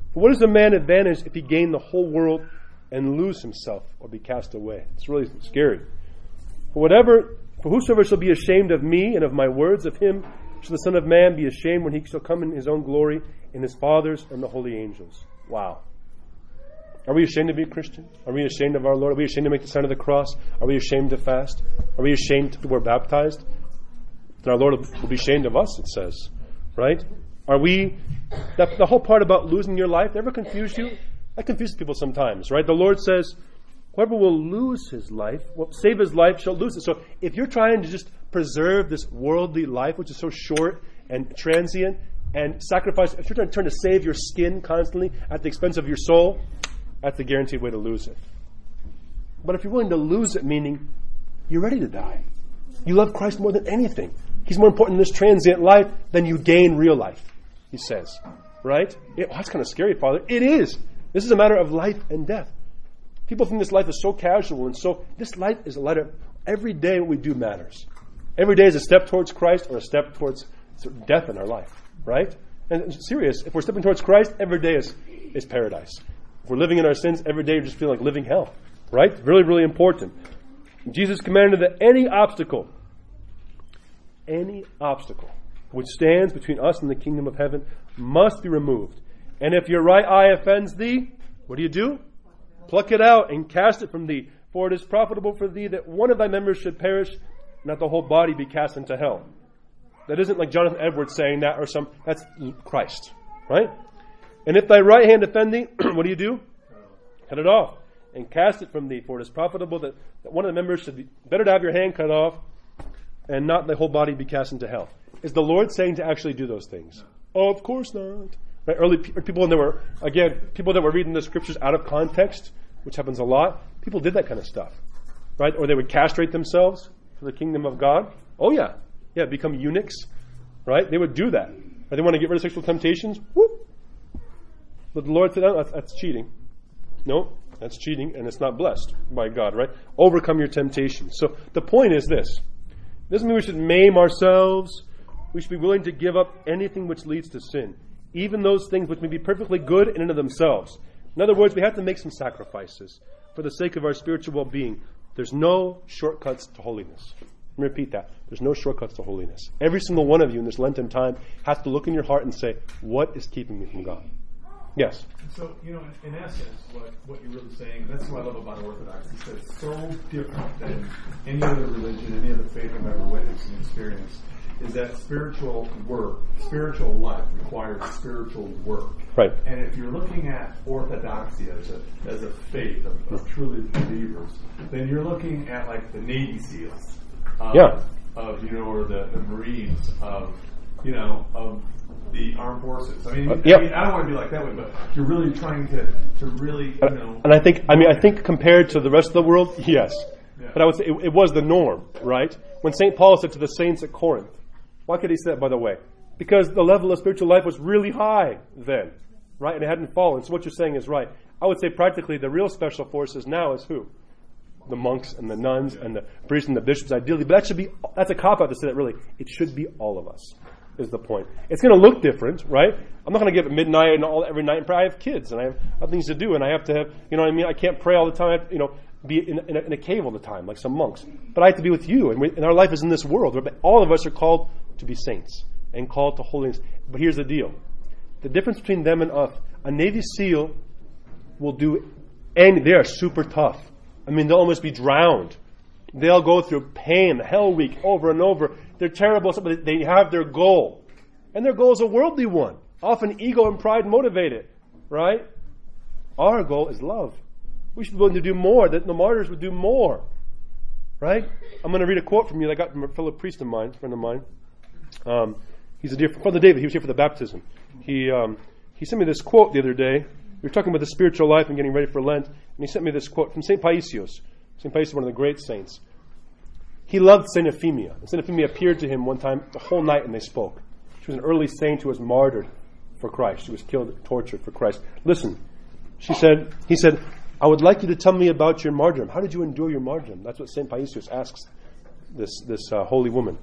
For what is a man advantage if he gain the whole world and lose himself or be cast away? It's really scary. For whatever, for whosoever shall be ashamed of me and of my words, of him shall the Son of Man be ashamed when he shall come in his own glory and his fathers and the holy angels. Wow. Are we ashamed to be a Christian? Are we ashamed of our Lord? Are we ashamed to make the sign of the cross? Are we ashamed to fast? Are we ashamed to we're baptized? Then our Lord will be ashamed of us, it says. Right? Are we, that, the whole part about losing your life, ever confuse you? That confuses people sometimes, right? The Lord says, whoever will lose his life, will save his life, shall lose it. So if you're trying to just preserve this worldly life, which is so short and transient, and sacrifice, if you're trying to turn to save your skin constantly at the expense of your soul, that's the guaranteed way to lose it. But if you're willing to lose it, meaning you're ready to die. You love Christ more than anything. He's more important in this transient life than you gain real life, he says. Right? It, oh, that's kind of scary, Father. It is. This is a matter of life and death. People think this life is so casual, and so this life is a letter. Every day what we do matters. Every day is a step towards Christ or a step towards death in our life. Right? And it's serious. If we're stepping towards Christ, every day is, is paradise. If we're living in our sins, every day we just feel like living hell. Right? Really, really important. Jesus commanded that any obstacle, any obstacle which stands between us and the kingdom of heaven must be removed. And if your right eye offends thee, what do you do? Pluck it out and cast it from thee. For it is profitable for thee that one of thy members should perish, not the whole body be cast into hell. That isn't like Jonathan Edwards saying that or some, that's Christ. Right? And if thy right hand offend thee, what do you do? Cut it off and cast it from thee. For it is profitable that, that one of the members should be, better to have your hand cut off and not the whole body be cast into hell. Is the Lord saying to actually do those things? Oh, of course not. Right? Early people, and there were, again, people that were reading the scriptures out of context, which happens a lot, people did that kind of stuff. Right? Or they would castrate themselves for the kingdom of God. Oh yeah. Yeah, become eunuchs. Right? They would do that. Or they want to get rid of sexual temptations. Whoop. But the Lord said, oh, that's, that's cheating. No, that's cheating, and it's not blessed by God, right? Overcome your temptation. So the point is this. It doesn't mean we should maim ourselves. We should be willing to give up anything which leads to sin, even those things which may be perfectly good in and of themselves. In other words, we have to make some sacrifices for the sake of our spiritual well-being. There's no shortcuts to holiness. Let me repeat that. There's no shortcuts to holiness. Every single one of you in this Lenten time has to look in your heart and say, what is keeping me from God? Yes. So, you know, in, in essence, what, what you're really saying, and that's what I love about Orthodoxy, is that it's so different than any other religion, any other faith I've ever witnessed and experienced, is that spiritual work, spiritual life requires spiritual work. Right. And if you're looking at Orthodoxy as a as a faith of, of truly believers, then you're looking at like the Navy SEALs. Of, Yeah. Of, you know, or the, the Marines, of, you know, of the armed forces. I mean, Uh, I, yep. mean I don't want to be like that way, but you're really trying to, to really, you know. And I think, I mean, I think compared to the rest of the world, yes. Yeah. But I would say it, it was the norm, right? When Saint Paul said to the saints at Corinth, why could he say that, by the way? Because the level of spiritual life was really high then, right? And it hadn't fallen. So what you're saying is right. I would say practically the real special forces now is who? The monks and the nuns and the priests and the bishops, ideally. But that should be, that's a cop-out to say that really. It should be all of us, is the point. It's going to look different, right? I'm not going to get up at midnight and all every night and pray. I have kids and I have other things to do and I have to have, you know what I mean? I can't pray all the time. I have to, you know, be in, in, a, in a cave all the time like some monks. But I have to be with you, and, we, and our life is in this world. All of us are called to be saints and called to holiness. But here's the deal. The difference between them and us, a Navy SEAL will do any, they are super tough. I mean, they'll almost be drowned. They'll go through pain, hell week, over and over. They're terrible, but they have their goal. And their goal is a worldly one. Often ego and pride motivate it, right? Our goal is love. We should be willing to do more, that the martyrs would do more, right? I'm going to read a quote from you that I got from a fellow priest of mine, friend of mine. Um, he's a dear Father David. He was here for the baptism. He um, he sent me this quote the other day. We were talking about the spiritual life and getting ready for Lent, and he sent me this quote from Saint Paisios. Saint Paisios is one of the great saints. He loved Saint Euphemia. And Saint Euphemia appeared to him one time the whole night and they spoke. She was an early saint who was martyred for Christ. She was killed, tortured for Christ. Listen, she said, he said, I would like you to tell me about your martyrdom. How did you endure your martyrdom? That's what Saint Paisios asks this, this uh, holy woman.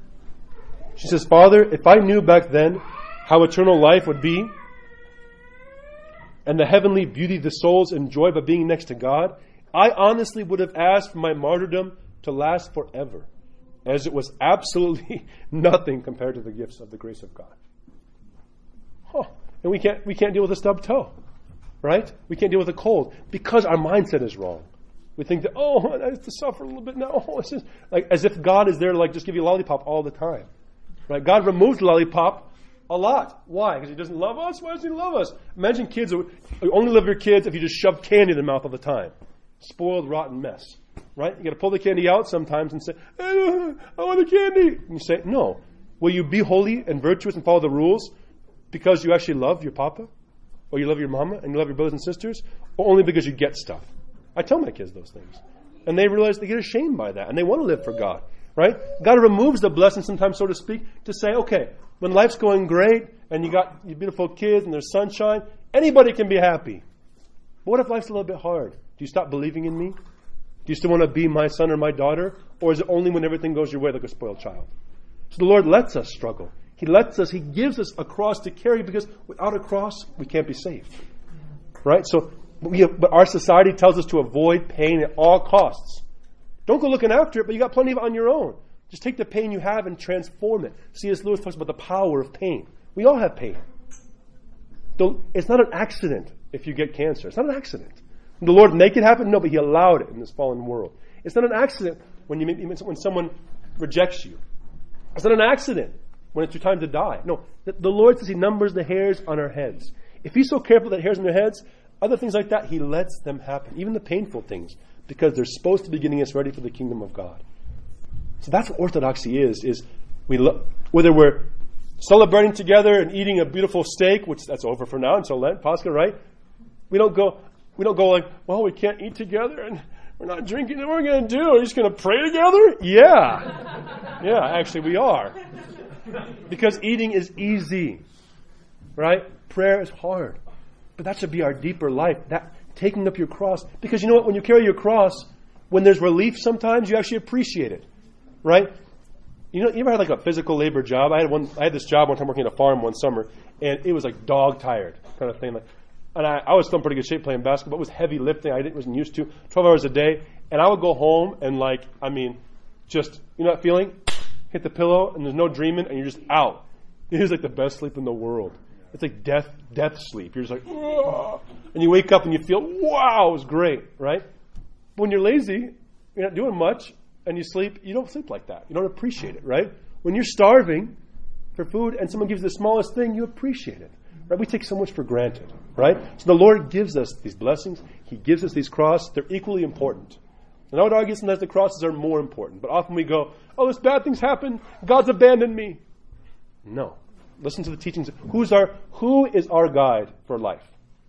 She says, Father, if I knew back then how eternal life would be, and the heavenly beauty the souls enjoy by being next to God, I honestly would have asked for my martyrdom to last forever, as it was absolutely nothing compared to the gifts of the grace of God. Huh. And we can't we can't deal with a stubbed toe, right? We can't deal with a cold because our mindset is wrong. We think that, oh, I have to suffer a little bit now. Oh, it's just like as if God is there to like just give you a lollipop all the time, right? God removes the lollipop a lot. Why? Because He doesn't love us. Why does He love us? Imagine kids who you only love your kids if you just shove candy in their mouth all the time. Spoiled, rotten mess, right? You got to pull the candy out sometimes and say, I want the candy. And you say, no. Will you be holy and virtuous and follow the rules because you actually love your papa, or you love your mama, and you love your brothers and sisters, or only because you get stuff? I tell my kids those things. And they realize they get ashamed by that, and they want to live for God, right? God removes the blessing sometimes, so to speak, to say, okay, when life's going great, and you got your beautiful kids, and there's sunshine, anybody can be happy. But what if life's a little bit hard? Do you stop believing in me? Do you still want to be my son or my daughter? Or is it only when everything goes your way like a spoiled child? So the Lord lets us struggle. He lets us, He gives us a cross to carry, because without a cross, we can't be saved. Right? So, we have, but our society tells us to avoid pain at all costs. Don't go looking after it, but you got plenty of it on your own. Just take the pain you have and transform it. C S Lewis talks about the power of pain. We all have pain. It's not an accident if you get cancer. It's not an accident. Did the Lord make it happen? No, but He allowed it in this fallen world. It's not an accident when you when someone rejects you. It's not an accident when it's your time to die. No, the, the Lord says He numbers the hairs on our heads. If He's so careful that hairs on our heads, other things like that, He lets them happen, even the painful things, because they're supposed to be getting us ready for the kingdom of God. So that's what orthodoxy is, is we lo- whether we're celebrating together and eating a beautiful steak, which that's over for now until Lent, Pascha, right? We don't go we don't go like, well, we can't eat together and we're not drinking, what are we going to do? Are we just going to pray together? Yeah. Yeah, actually we are. Because eating is easy, right? Prayer is hard. But that should be our deeper life, that taking up your cross. Because you know what? When you carry your cross, when there's relief sometimes, you actually appreciate it, right? You know, you ever had like a physical labor job? I had one. I had this job one time working at a farm one summer, and it was like dog tired kind of thing. Like, and I, I was still in pretty good shape playing basketball. It was heavy lifting. I didn't, wasn't used to twelve hours a day, and I would go home and like, I mean, just you know that feeling, hit the pillow, and there's no dreaming, and you're just out. It is like the best sleep in the world. It's like death, death sleep. You're just like, oh, and you wake up and you feel, wow, it was great, right? But when you're lazy, you're not doing much, and you sleep, you don't sleep like that. You don't appreciate it, right? When you're starving for food and someone gives you the smallest thing, you appreciate it, right? We take so much for granted, right? So the Lord gives us these blessings. He gives us these crosses. They're equally important. And I would argue sometimes the crosses are more important. But often we go, oh, this bad things happen. God's abandoned me. No. Listen to the teachings. Who's our, who is our guide for life?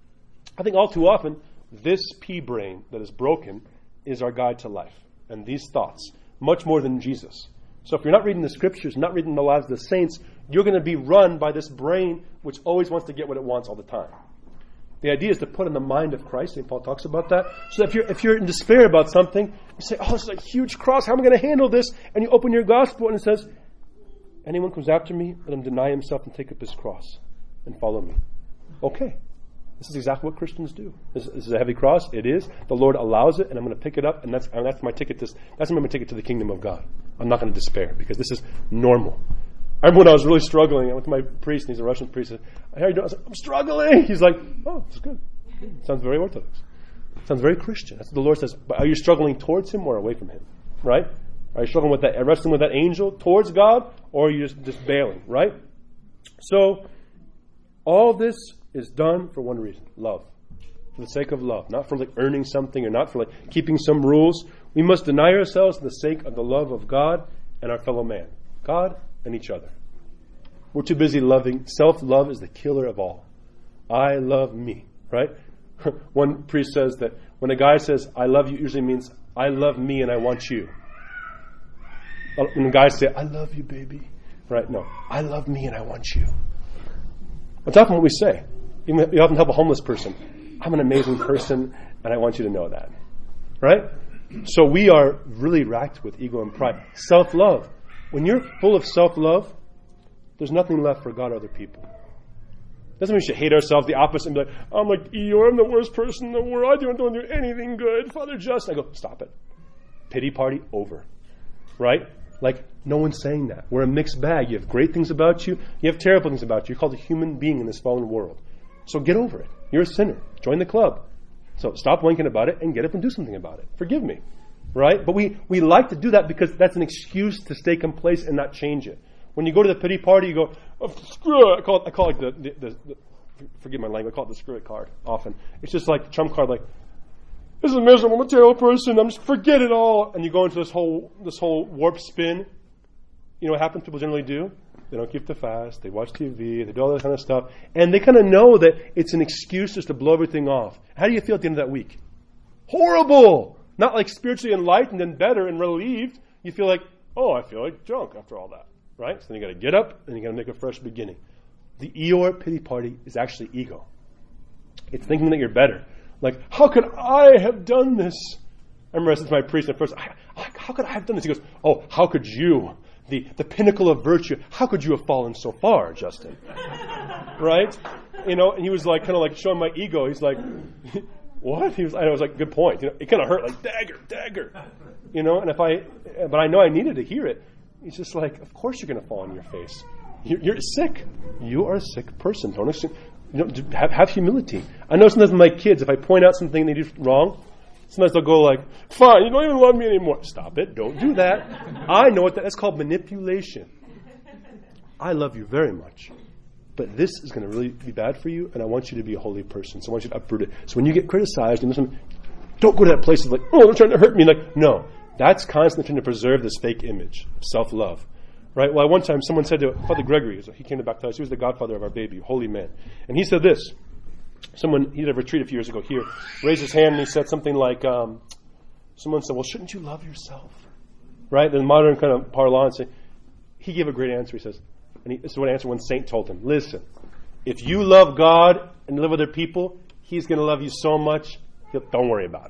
I think all too often, this pea brain that is broken is our guide to life. And these thoughts, much more than Jesus. So if you're not reading the scriptures, not reading the lives of the saints, you're going to be run by this brain which always wants to get what it wants all the time. The idea is to put in the mind of Christ. Saint Paul talks about that. So if you're if you're in despair about something, you say, oh, this is a huge cross. How am I going to handle this? And you open your gospel and it says, anyone comes after me, let him deny himself and take up his cross and follow me. Okay. This is exactly what Christians do. This, this is a heavy cross. It is. The Lord allows it, and I'm going to pick it up, and that's and that's my ticket. To, that's my ticket to the kingdom of God. I'm not going to despair because this is normal. I remember when I was really struggling. I went to my priest, and he's a Russian priest. I said, "How are you doing?" I said, "I'm struggling." He's like, "Oh, that's good. Sounds very Orthodox. Sounds very Christian." That's what the Lord says. But are you struggling towards Him or away from Him? Right? Are you struggling with that, wrestling with that angel towards God, or are you just, just bailing? Right? So, all this is done for one reason: love. For the sake of love, not for like earning something or not for like keeping some rules. We must deny ourselves for the sake of the love of God and our fellow man, God and each other. We're too busy loving. Self-love is the killer of all. I love me, right? One priest says that when a guy says "I love you," it usually means I love me and I want you. When guys say "I love you, baby," right? No, I love me and I want you. That's often what we say. Even you often help a homeless person. I'm an amazing person, and I want you to know that. Right? So we are really racked with ego and pride. Self-love. When you're full of self-love, there's nothing left for God or other people. Doesn't mean we should hate ourselves, the opposite, and be like, I'm like Eeyore, I'm the worst person in the world, I don't, don't do anything good, Father Justin. I go, stop it. Pity party over. Right? Like, no one's saying that. We're a mixed bag. You have great things about you, you have terrible things about you. You're called a human being in this fallen world. So get over it. You're a sinner. Join the club. So stop wanking about it and get up and do something about it. Forgive me. Right? But we, we like to do that because that's an excuse to stay complacent and not change it. When you go to the pity party, you go, oh, screw it. I call it, I call it the, the, the, the, forgive my language, I call it the screw it card often. It's just like the trump card, like, this is a miserable, I'm a terrible person, I'm just, forget it all. And you go into this whole, this whole warp spin. You know what happens people generally do? They don't keep the fast, they watch T V, they do all that kind of stuff. And they kind of know that it's an excuse just to blow everything off. How do you feel at the end of that week? Horrible! Not like spiritually enlightened and better and relieved. You feel like, oh, I feel like junk after all that. Right? So then you got to get up and you got to make a fresh beginning. The Eeyore pity party is actually ego. It's thinking that you're better. Like, how could I have done this? I remember I said to my priest at first, how could I have done this? He goes, oh, how could you? The, the pinnacle of virtue. How could you have fallen so far, Justin? Right? You know, and he was like, kind of like showing my ego. He's like, what? He was, I was like, good point. You know, it kind of hurt, like, dagger, dagger. You know, and if I, but I know I needed to hear it. He's just like, of course you're going to fall on your face. You're, you're sick. You are a sick person. Don't assume, you know, have, have humility. I know sometimes with my kids, if I point out something they do wrong, sometimes they'll go like, fine, you don't even love me anymore. Stop it. Don't do that. I know what that, that's called manipulation. I love you very much. But this is going to really be bad for you, and I want you to be a holy person. So I want you to uproot it. So when you get criticized, and listen, don't go to that place of like, oh, they're trying to hurt me. Like, no. That's constantly trying to preserve this fake image of self-love. Right? Well, one time someone said to Father Gregory, he came to baptize, he was the godfather of our baby, holy man. And he said this. Someone, he did a retreat a few years ago here, raised his hand and he said something like, um, someone said, well, shouldn't you love yourself? Right? In modern kind of parlance, he gave a great answer. He says, and he, this is what answer one saint told him. Listen, if you love God and live with other people, He's going to love you so much, don't worry about it.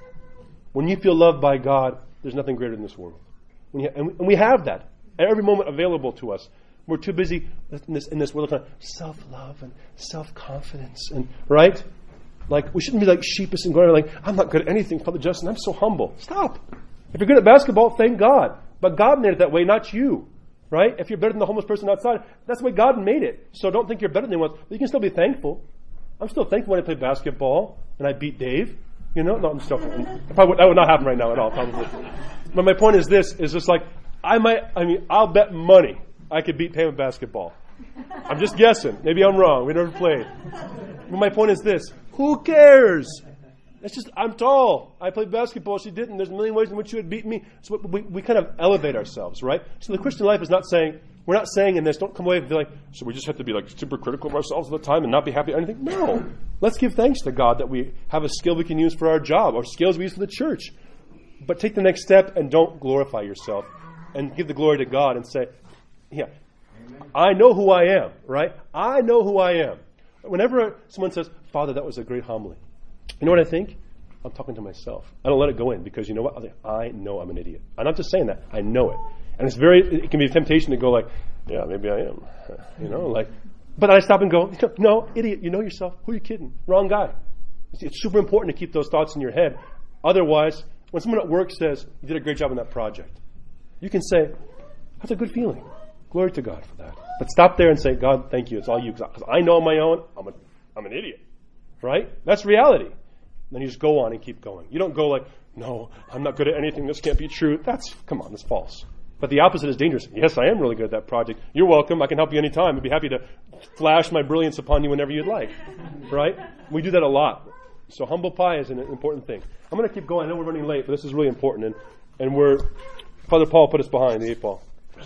When you feel loved by God, there's nothing greater in this world. When you, and, we, and we have that at every moment available to us. We're too busy in this, in this world of self-love and self-confidence. And right? Like, we shouldn't be like sheepish and going like, I'm not good at anything, Father Justin. I'm so humble. Stop. If you're good at basketball, thank God. But God made it that way, not you. Right? If you're better than the homeless person outside, that's the way God made it. So don't think you're better than anyone else. But you can still be thankful. I'm still thankful when I play basketball and I beat Dave. You know, no, I'm still. Probably, that would not happen right now at all, probably. But my point is this: is just like I might. I mean, I'll bet money I could beat Pam at basketball. I'm just guessing. Maybe I'm wrong. We never played. But my point is this: who cares? It's just I'm tall. I played basketball. She didn't. There's a million ways in which you would beat me. So we we kind of elevate ourselves, right? So the Christian life is not saying we're not saying in this. Don't come away and be like, so we just have to be like super critical of ourselves all the time and not be happy at anything. No. Let's give thanks to God that we have a skill we can use for our job or skills we use for the church. But take the next step and don't glorify yourself and give the glory to God and say, yeah, Amen. I know who I am, right? I know who I am. Whenever someone says, Father, that was a great homily, you know what I think? I'm talking to myself. I don't let it go in because you know what? I think, I know I'm an idiot. I'm not just saying that. I know it. And it's very, it can be a temptation to go like, yeah, maybe I am. You know, like, but I stop and go, no, idiot, you know yourself. Who are you kidding? Wrong guy. It's super important to keep those thoughts in your head. Otherwise, when someone at work says, you did a great job on that project, you can say, that's a good feeling. Glory to God for that. But stop there and say, God, thank you. It's all you. Because I know on my own, I'm, a, I'm an idiot. Right? That's reality. Then you just go on and keep going. You don't go like, no, I'm not good at anything. This can't be true. That's, come on, that's false. But the opposite is dangerous. Yes, I am really good at that project. You're welcome. I can help you anytime. I'd be happy to flash my brilliance upon you whenever you'd like. Right? We do that a lot. So humble pie is an important thing. I'm going to keep going. I know we're running late, but this is really important. And, and we're, Father Paul put us behind the eight ball.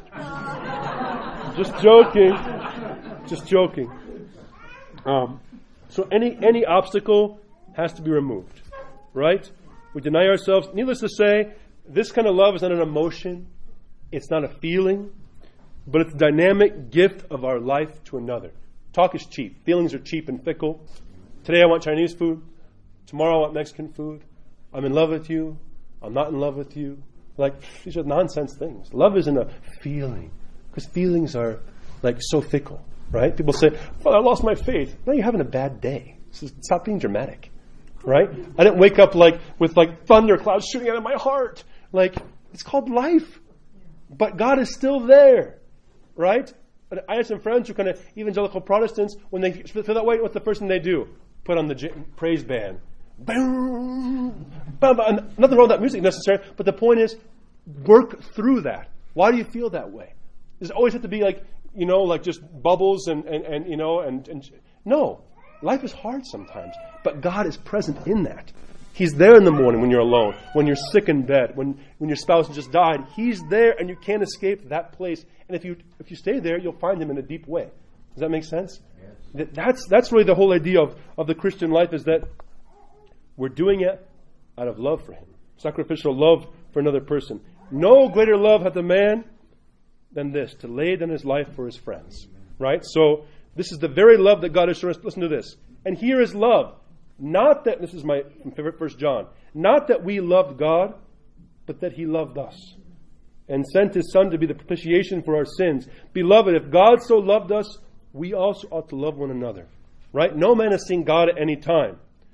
Just joking. Just joking. Um, so any any obstacle has to be removed. Right? We deny ourselves. Needless to say, this kind of love is not an emotion. It's not a feeling, but it's a dynamic gift of our life to another. Talk is cheap. Feelings are cheap and fickle. Today I want Chinese food. Tomorrow I want Mexican food. I'm in love with you. I'm not in love with you. Like, these are nonsense things. Love isn't a feeling, because feelings are like so fickle. right? People say, Father, I lost my faith. No, you're having a bad day. Stop being dramatic, right? I didn't wake up like with like thunderclouds shooting out of my heart. Like, it's called life. But God is still there, right? But I have some friends who kind of evangelical Protestants, when they feel that way, what's the first thing they do? Put on the j- praise band. Boom, boom, boom. Nothing wrong with that music necessarily, but the point is, work through that. Why do you feel that way? Does it always have to be like, you know, like just bubbles and, and, and you know, and, and no. Life is hard sometimes, but God is present in that. He's there in the morning when you're alone, when you're sick in bed, when, when your spouse just died. He's there and you can't escape that place. And if you if you stay there, you'll find Him in a deep way. Does that make sense? Yes. That's, that's really the whole idea of, of the Christian life, is that we're doing it out of love for Him. Sacrificial love for another person. No greater love hath a man than this, to lay down his life for his friends. Right? So, this is the very love that God has shown us. Listen to this. And here is love. Not that, this is my favorite First John, not that we loved God, but that He loved us and sent His Son to be the propitiation for our sins. Beloved, if God so loved us, we also ought to love one another. Right? No man has seen God at any time.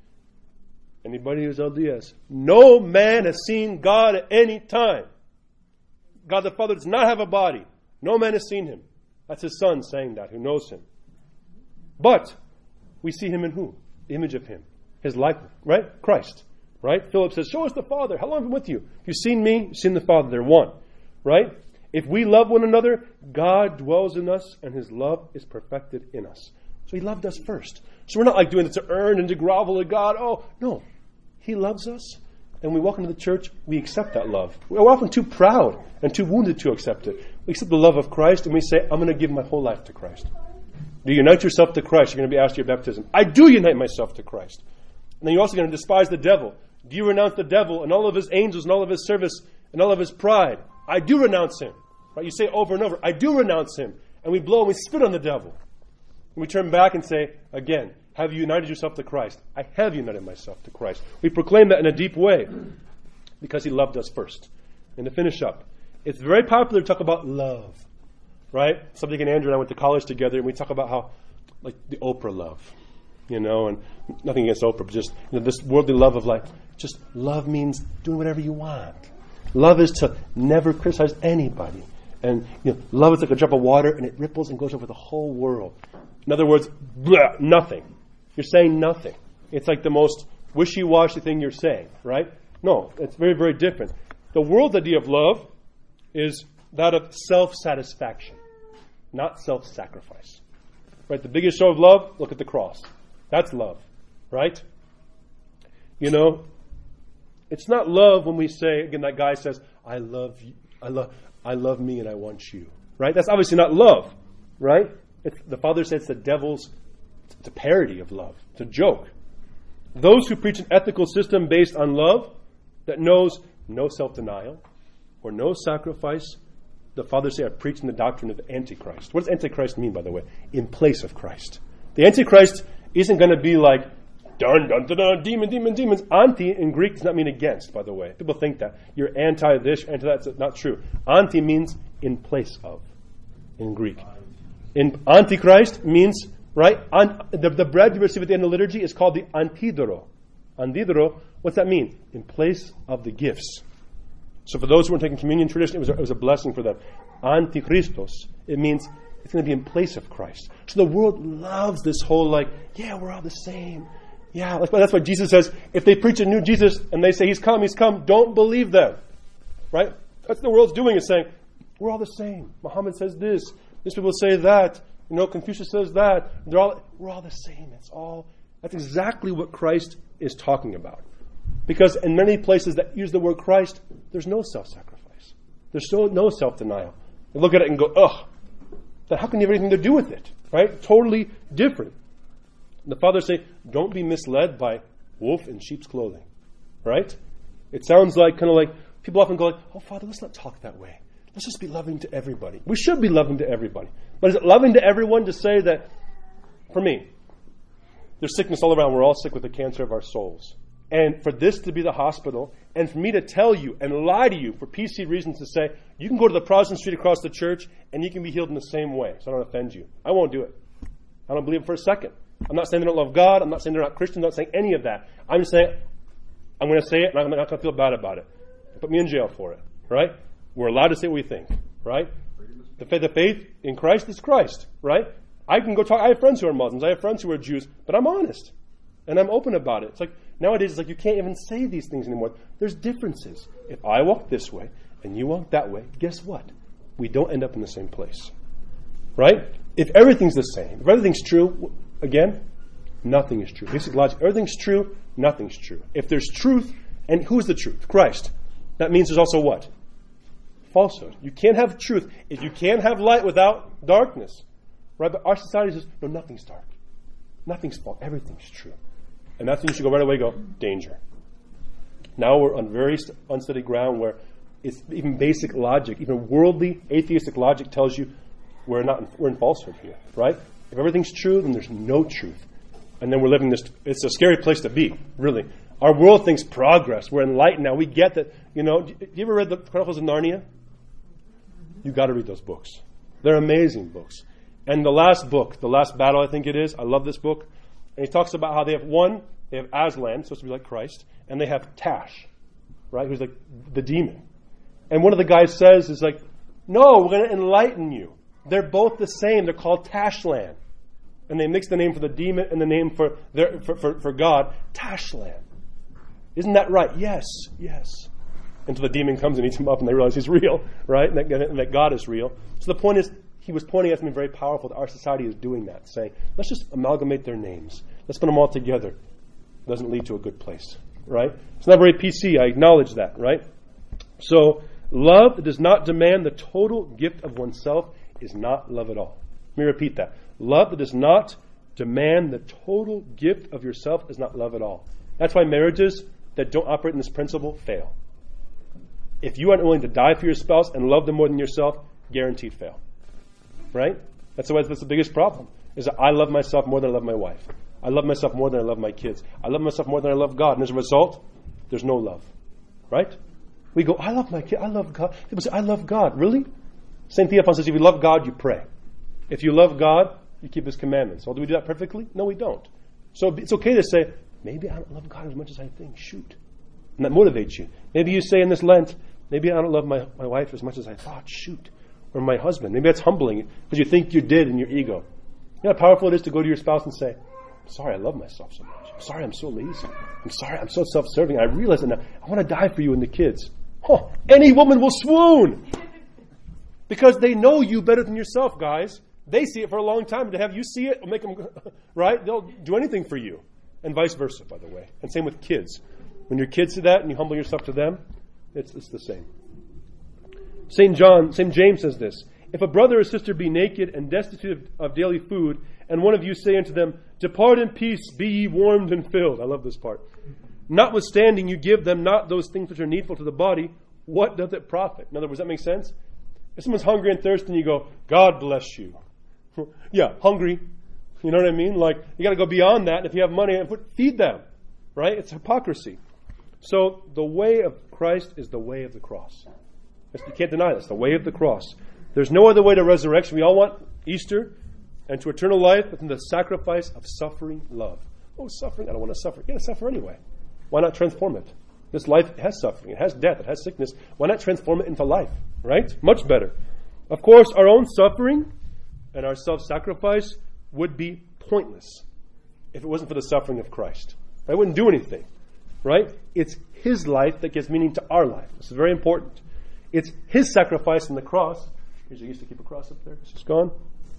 Anybody who's L D S? No man has seen God at any time. God the Father does not have a body. No man has seen Him. That's His Son saying that, who knows Him. But we see Him in who? The image of Him. His likeness, right? Christ, right? Philip says, show us the Father. How long have I been with you? If you've seen me, you've seen the Father. They're one, right? If we love one another, God dwells in us and His love is perfected in us. So He loved us first. So we're not like doing it to earn and to grovel to God. Oh, no. He loves us. And when we walk into the church, we accept that love. We're often too proud and too wounded to accept it. We accept the love of Christ and we say, I'm going to give my whole life to Christ. Do you unite yourself to Christ? You're going to be asked your baptism. I do unite myself to Christ. And then you're also going to despise the devil. Do you renounce the devil and all of his angels and all of his service and all of his pride? I do renounce him. Right? You say over and over, I do renounce him. And we blow and we spit on the devil. And we turn back and say, again, have you united yourself to Christ? I have united myself to Christ. We proclaim that in a deep way because He loved us first. And to finish up, it's very popular to talk about love. Right? Something and Andrew and I went to college together and we talk about how, like, the Oprah love. You know, and nothing against Oprah, but just, you know, this worldly love of like, just love means doing whatever you want. Love is to never criticize anybody. And, you know, love is like a drop of water and it ripples and goes over the whole world. In other words, blah, nothing. You're saying nothing. It's like the most wishy-washy thing you're saying, right? No, it's very, very different. The world idea of love is that of self-satisfaction, not self-sacrifice. Right? The biggest show of love, look at the cross. That's love, right? You know, it's not love when we say, again, that guy says, I love you, I love, I love me and I want you, right? That's obviously not love, right? It's, the Father says it's the devil's, it's a parody of love. It's a joke. Those who preach an ethical system based on love that knows no self-denial or no sacrifice, the Father says, are preaching the doctrine of Antichrist. What does Antichrist mean, by the way? In place of Christ. The Antichrist isn't going to be like, dun, dun, dun, dun, demon, demon, demons. Anti in Greek does not mean against, by the way. People think that. You're anti this, anti that. It's not true. Anti means in place of, in Greek. In Antichrist means, right, an, the, the bread you receive at the end of the liturgy is called the antidoro. Antidoro, what's that mean? In place of the gifts. So for those who weren't taking communion tradition, it was, a, it was a blessing for them. Antichristos, it means it's going to be in place of Christ. So the world loves this whole like, yeah, we're all the same. Yeah, that's why, that's why Jesus says, if they preach a new Jesus and they say he's come, he's come, don't believe them. Right? That's what the world's doing, is saying, we're all the same. Muhammad says this. These people say that. You know, Confucius says that. They're all, we're all the same. It's all, that's exactly what Christ is talking about. Because in many places that use the word Christ, there's no self-sacrifice. There's no, no self-denial. You look at it and go, ugh, then how can you have anything to do with it? Right? Totally different. The Father say, don't be misled by wolf in sheep's clothing. Right? It sounds like, kind of like, people often go like, oh, Father, let's not talk that way. Let's just be loving to everybody. We should be loving to everybody. But is it loving to everyone to say that, for me, there's sickness all around. We're all sick with the cancer of our souls. And for this to be the hospital, and for me to tell you and lie to you for P C reasons to say, you can go to the Protestant street across the church and you can be healed in the same way, so I don't offend you. I won't do it. I don't believe it for a second. I'm not saying they don't love God. I'm not saying they're not Christians. I'm not saying any of that. I'm just saying, I'm going to say it, and I'm not going to feel bad about it. Put me in jail for it, right? We're allowed to say what we think, right? The faith, the faith in Christ is Christ, right? I can go talk. I have friends who are Muslims. I have friends who are Jews, but I'm honest, and I'm open about it. It's like nowadays, it's like you can't even say these things anymore. There's differences. If I walk this way and you walk that way, guess what? We don't end up in the same place, right? If everything's the same, if everything's true, again, nothing is true. Basic logic. Everything's true. Nothing's true. If there's truth, and who's the truth? Christ. That means there's also what? Falsehood. You can't have truth. If you can't have light without darkness, right? But our society says, no, nothing's dark. Nothing's false. Everything's true. And that's when you should go right away and go, danger. Now we're on very unsteady ground where it's even basic logic, even worldly atheistic logic tells you we're not in, we're in falsehood here, right? If everything's true, then there's no truth. And then we're living this, it's a scary place to be, really. Our world thinks progress. We're enlightened now. We get that, you know, do you ever read the Chronicles of Narnia? You got to read those books. They're amazing books. And the last book, the last battle, I think it is, I love this book. And he talks about how they have one, they have Aslan, supposed to be like Christ, and they have Tash, right, who's like the demon. And one of the guys says, is like, no, we're going to enlighten you. They're both the same. They're called Tashlan. And they mix the name for the demon and the name for their, for, for, for God, Tashlan. Isn't that right? Yes, yes. Until the demon comes and eats him up and they realize he's real, right? And that, and that God is real. So the point is, he was pointing at something very powerful that our society is doing that, saying, let's just amalgamate their names. Let's put them all together. It doesn't lead to a good place, right? It's not very P C. I acknowledge that, right? So love that does not demand the total gift of oneself is not love at all. Let me repeat that. Love that does not demand the total gift of yourself is not love at all. That's why marriages that don't operate in this principle fail. If you aren't willing to die for your spouse and love them more than yourself, guaranteed fail. Right? That's why that's the biggest problem. Is that I love myself more than I love my wife. I love myself more than I love my kids. I love myself more than I love God. And as a result, there's no love. Right? We go, I love my kid. I love God. People say, I love God. Really? Saint Theophan says, if you love God, you pray. If you love God, you keep His commandments. Well, do we do that perfectly? No, we don't. So it's okay to say, maybe I don't love God as much as I think. Shoot. And that motivates you. Maybe you say in this Lent, maybe I don't love my, my wife as much as I thought. Shoot. Or my husband. Maybe that's humbling because you think you did in your ego. You know how powerful it is to go to your spouse and say, I'm sorry I love myself so much. I'm sorry I'm so lazy. I'm sorry I'm so self-serving. I realize it now. I want to die for you and the kids. Oh, any woman will swoon. Because they know you better than yourself, guys. They see it for a long time. To have you see it, will make them, right? They'll do anything for you. And vice versa, by the way. And same with kids. When your kids see that and you humble yourself to them, it's, it's the same. Saint John, Saint James says this, if a brother or sister be naked and destitute of, of daily food, and one of you say unto them, depart in peace, be ye warmed and filled. I love this part. Notwithstanding, you give them not those things which are needful to the body, what doth it profit? In other words, that makes sense? If someone's hungry and thirsty and you go, God bless you. Yeah, hungry. You know what I mean? Like, you got to go beyond that. If you have money, feed them. Right? It's hypocrisy. So, the way of Christ is the way of the cross. You can't deny this. The way of the cross. There's no other way to resurrection. We all want Easter and to eternal life within the sacrifice of suffering love. Oh, suffering. I don't want to suffer. You're going to suffer anyway. Why not transform it? This life has suffering. It has death. It has sickness. Why not transform it into life? Right? Much better. Of course, our own suffering and our self-sacrifice would be pointless if it wasn't for the suffering of Christ. I wouldn't do anything. Right? It's His life that gives meaning to our life. This is very important. It's His sacrifice on the cross. Here's I used to keep a cross up there. It's just gone.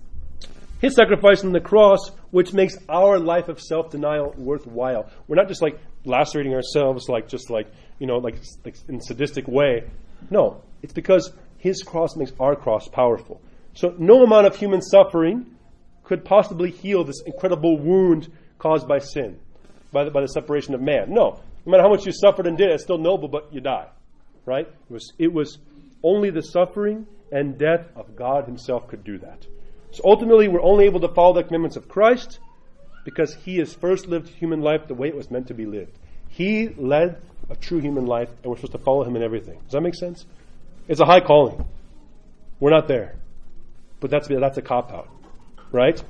His sacrifice on the cross, which makes our life of self-denial worthwhile. We're not just like lacerating ourselves, like just like you know, like, like in a sadistic way. No, it's because His cross makes our cross powerful. So no amount of human suffering could possibly heal this incredible wound caused by sin, by the, by the separation of man. No, no matter how much you suffered and did, it's still noble, but you die. Right? It was, it was only the suffering and death of God Himself could do that. So ultimately, we're only able to follow the commandments of Christ because He has first lived human life the way it was meant to be lived. He led a true human life, and we're supposed to follow Him in everything. Does that make sense? It's a high calling. We're not there. But that's, that's a cop-out. Right?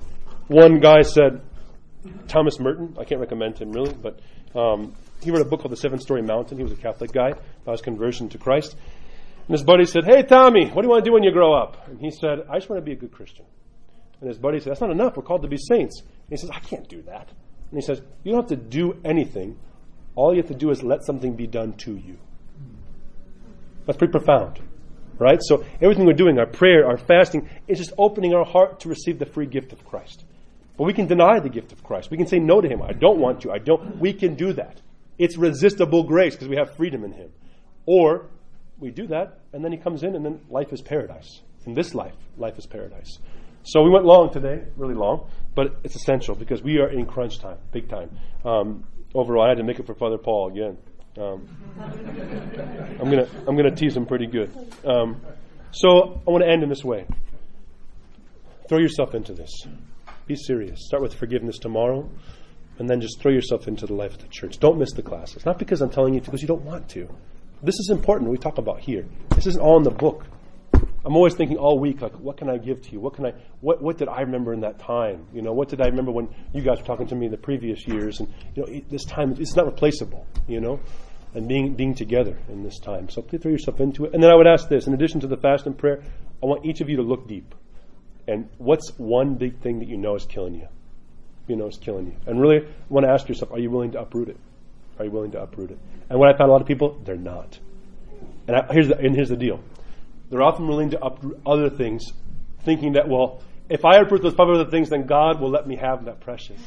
one guy said, Thomas Merton, I can't recommend him really, but um, he wrote a book called The Seven Story Mountain. He was a Catholic guy about his conversion to Christ. And his buddy said, hey, Tommy, what do you want to do when you grow up? And he said, I just want to be a good Christian. And his buddy said, that's not enough. We're called to be saints. And he says, I can't do that. And he says, you don't have to do anything. All you have to do is let something be done to you. That's pretty profound, right? So everything we're doing, our prayer, our fasting, is just opening our heart to receive the free gift of Christ. But we can deny the gift of Christ. We can say no to Him. I don't want to. I don't. We can do that. It's resistible grace because we have freedom in Him. Or we do that, and then He comes in, and then life is paradise. In this life, life is paradise. So we went long today, really long, but it's essential because we are in crunch time, big time. Um, overall, I had to make it for Father Paul again. Um, I'm gonna I'm gonna tease him pretty good. Um, so I want to end in this way. Throw yourself into this. Be serious. Start with forgiveness tomorrow, and then just throw yourself into the life of the church. Don't miss the classes. Not because I'm telling you to, because you don't want to. This is important. We talk about here. This isn't all in the book. I'm always thinking all week, like, what can I give to you? What can I? What What did I remember in that time? You know, what did I remember when you guys were talking to me in the previous years? And you know, this time it's not replaceable. You know, and being being together in this time. So please throw yourself into it. And then I would ask this: in addition to the fast and prayer, I want each of you to look deep. And what's one big thing that you know is killing you? You know is killing you. And really, I want to ask yourself: are you willing to uproot it? Are you willing to uproot it? And what I found a lot of people, they're not. And I, here's the and here's the deal. They're often willing to uproot other things, thinking that, well, if I uproot those five other things, then God will let me have that precious.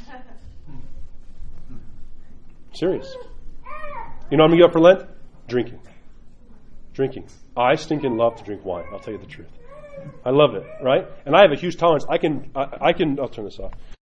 Serious. You know what I'm going to get up for Lent? Drinking. Drinking. I stinking love to drink wine. I'll tell you the truth. I love it, right? And I have a huge tolerance. I can, I, I can, I'll turn this off.